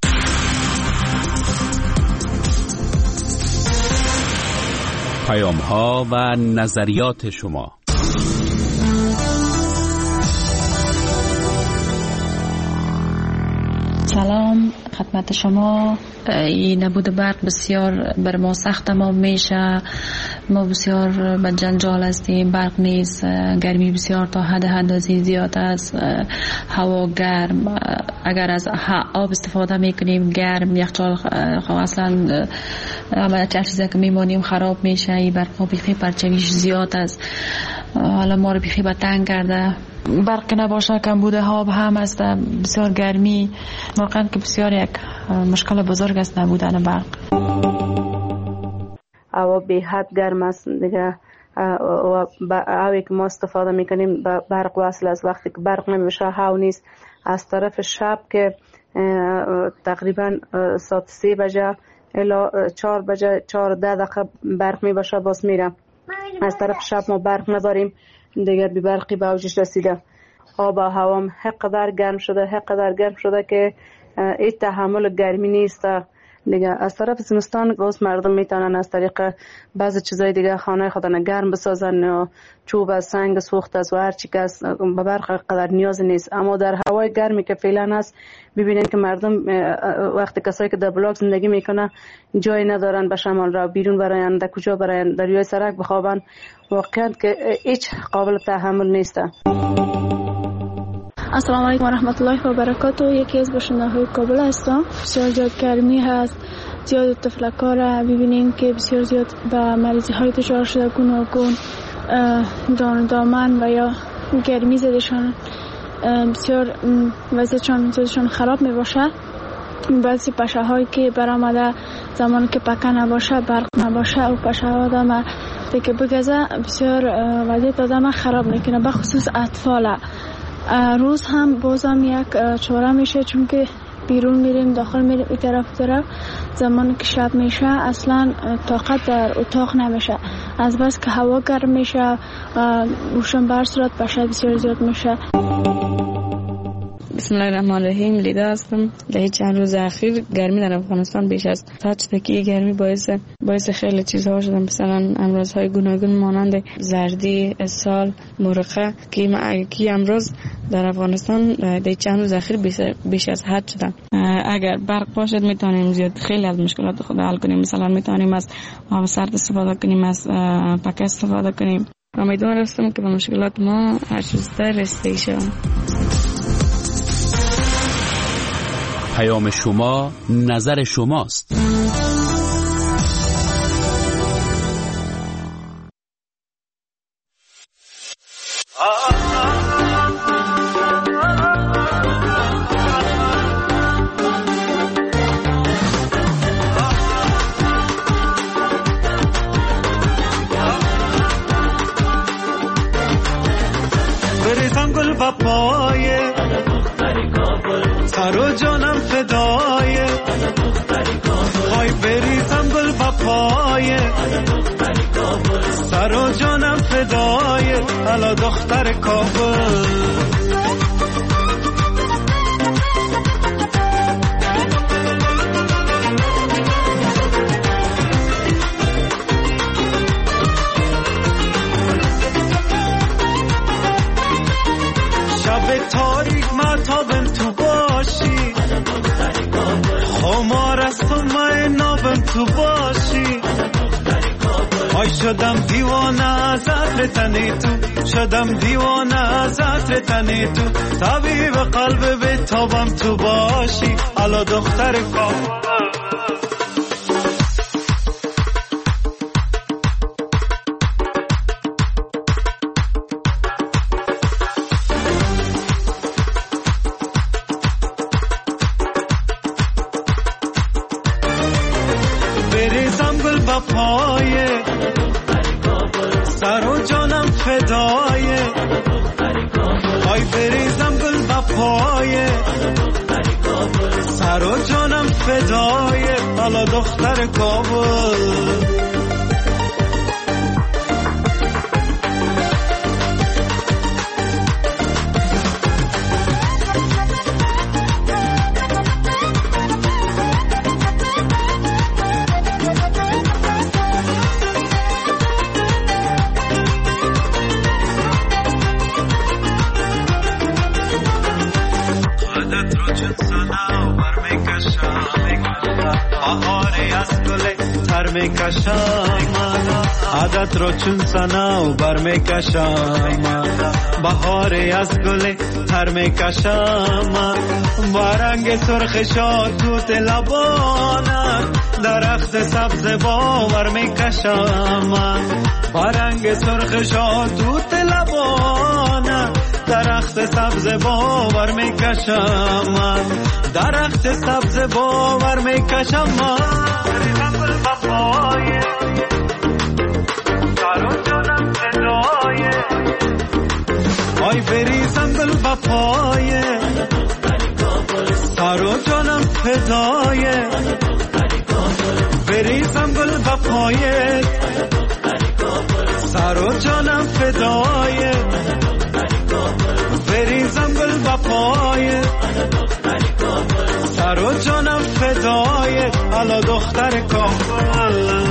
پیام‌ها و نظریات شما. سلام خدمت شما. این نبود برق بسیار بر ما سخت تمام میشه. ما بسیار به جنجال هستیم. برق نیست، گرمی بسیار تا حد اندازه زیاد است، هوا گرم. اگر از آب استفاده میکنیم گرم، یخچال اصلا همه چیزی که میمانیم خراب میشه. این برق بیخی پرچویش زیاد است. حالا ما رو بیخی به تنگ کرده. برق نباشه کمبود آب هم است، بسیار گرمی. واقعا که بسیار یک مشکل بزرگ است نبودن برق. هوا به حد گرم است دیگه. هوایی که ما استفاده میکنیم برق وصل است. وقتی که برق نمیشه هوا نیست. از طرف شب که تقریبا ساعت 3 بجه الی 4 بجه 4-10 دقیقه برق میباشه باز میره. از طرف شب ما برق نداریم دیگر، بی برقی به اوجش رسیده. آب و هوام حقدر گرم شده که این تحمل گرمی نیست. دیگه از طرف زمستان باز مردم میتونن از طریق بعضی چیزای دیگه خانه خودن گرم بسازن یا چوب از سنگ سوخت از و هر چی که به برق قدر نیاز نیست. اما در هوای گرمی که فعلا هست ببینید که مردم وقتی کسایی که در بلاک زندگی میکنه جای ندارن به شمال را بیرون براین، در کجا براین، در روی سرک بخوابن، واقعا که هیچ قابل تحمل نیست. السلام علیکم و رحمت الله و برکاته. یکی از باشنده‌های کابل هستم. بسیار زیاد گرمی هست، زیاد تفلک‌ها را ببینیم که بسیار زیاد به مریضی های دچار شده، گوناگون دان دامن و یا گرمی زدشان بسیار وضعشان خراب می باشد. بعضی پشه هایی که برآمده زمانی که پکه نباشه، برق نباشه و پشه ها آدم که بگذه بسیار وضعیت آدم خراب میکنه، به خصوص اطفال. روز هم بازم یک چاره میشه، چون که بیرون میریم داخل میریم این طرف زمانی که شب میشه اصلا طاقت در اتاق نمیشه، از بس که هوا گرم میشه و روشن بر صورت پشه بسیار زیاد میشه. بسم الله الرحمن الرحیم. لیدا هستم. در چند روز اخیر گرمی در افغانستان بیش از حد شده که گرمی باعث خیلی چیزها شده، مثلا امراض‌های گوناگون مانند زردی، اسهال، مرقه که امراض در افغانستان در چند روز اخیر بیش از حد شده. اگر برق باشد میتونیم زیاد خیلی از مشکلات خود حل کنیم. مثلا میتونیم از آب سرد استفاده کنیم، از پکه استفاده کنیم. امیدوار هستم که به مشکلات ما هر چیز زودتر رسیدگی شویم. پیام شما نظر شماست. بریزم گل با پایه سر و جانم فدایه، خواهی بریزم گل با پایه سر و جانم فدایه، الا دختر کابل. شب تاریک ماتابم تو باشی، خمار از تو من نابم تو باشی. آی شدم دیوانه از عطر تنی تو، شدم دیوانه از عطر تنی تو، طبیب قلب به تابم تو باشی، الا دختر کابل. بریزم گل با پایه سر و جانم فدایه، آی بریزم گل با پایه سر و جانم فدایه، حالا دختر کابل. عادت رو چون سنا و بر میکشم، بهاری از گل تر میکشم، با رنگ سرخ شاتوت لبانت درخت سبز باور میکشم، با رنگ سرخ شاتوت لبانت درخت سبز باور میکشم، درخت سبز باور میکشم. آی بریزم گل با پایه سر و جانم فدایه، بریزم گل با پایه سر و جانم فدایه، بریزم گل با پایه سر و جانم فدایه، الا دختر کابل.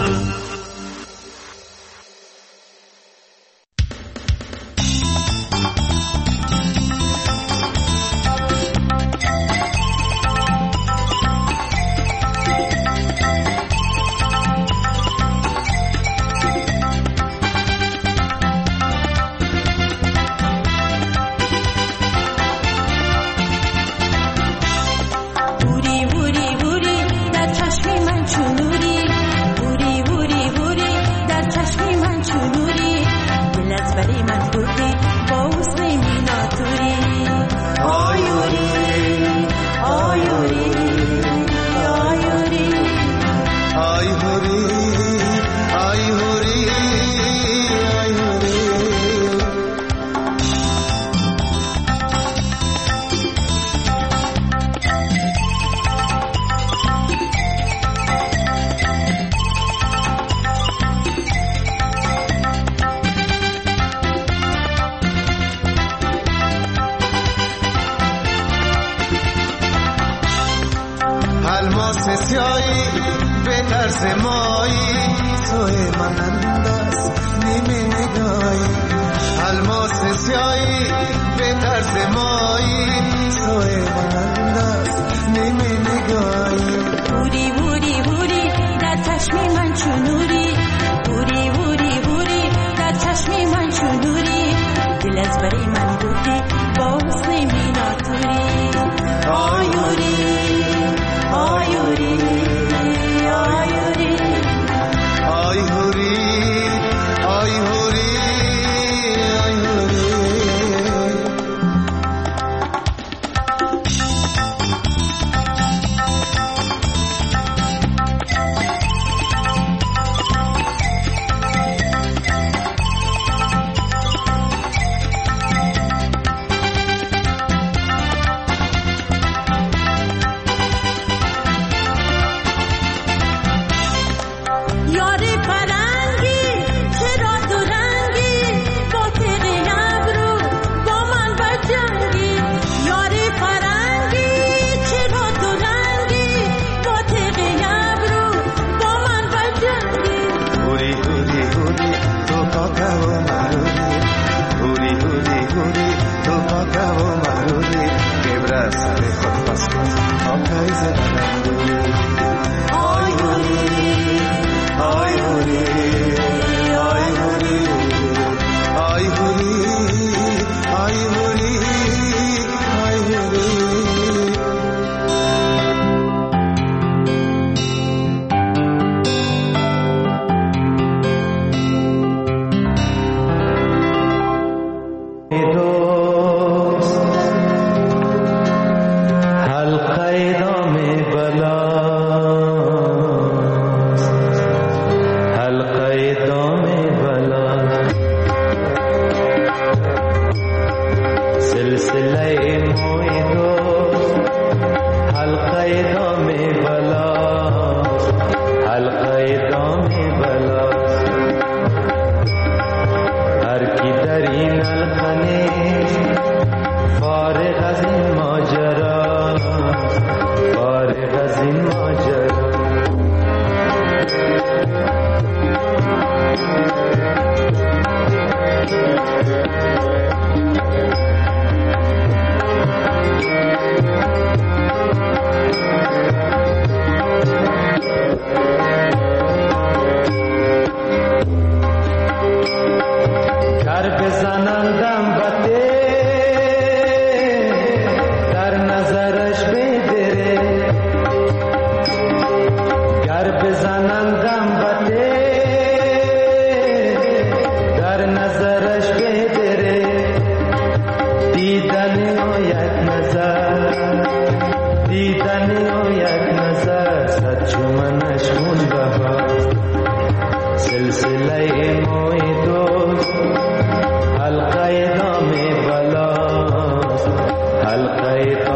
حلقه دام بلاست حلقه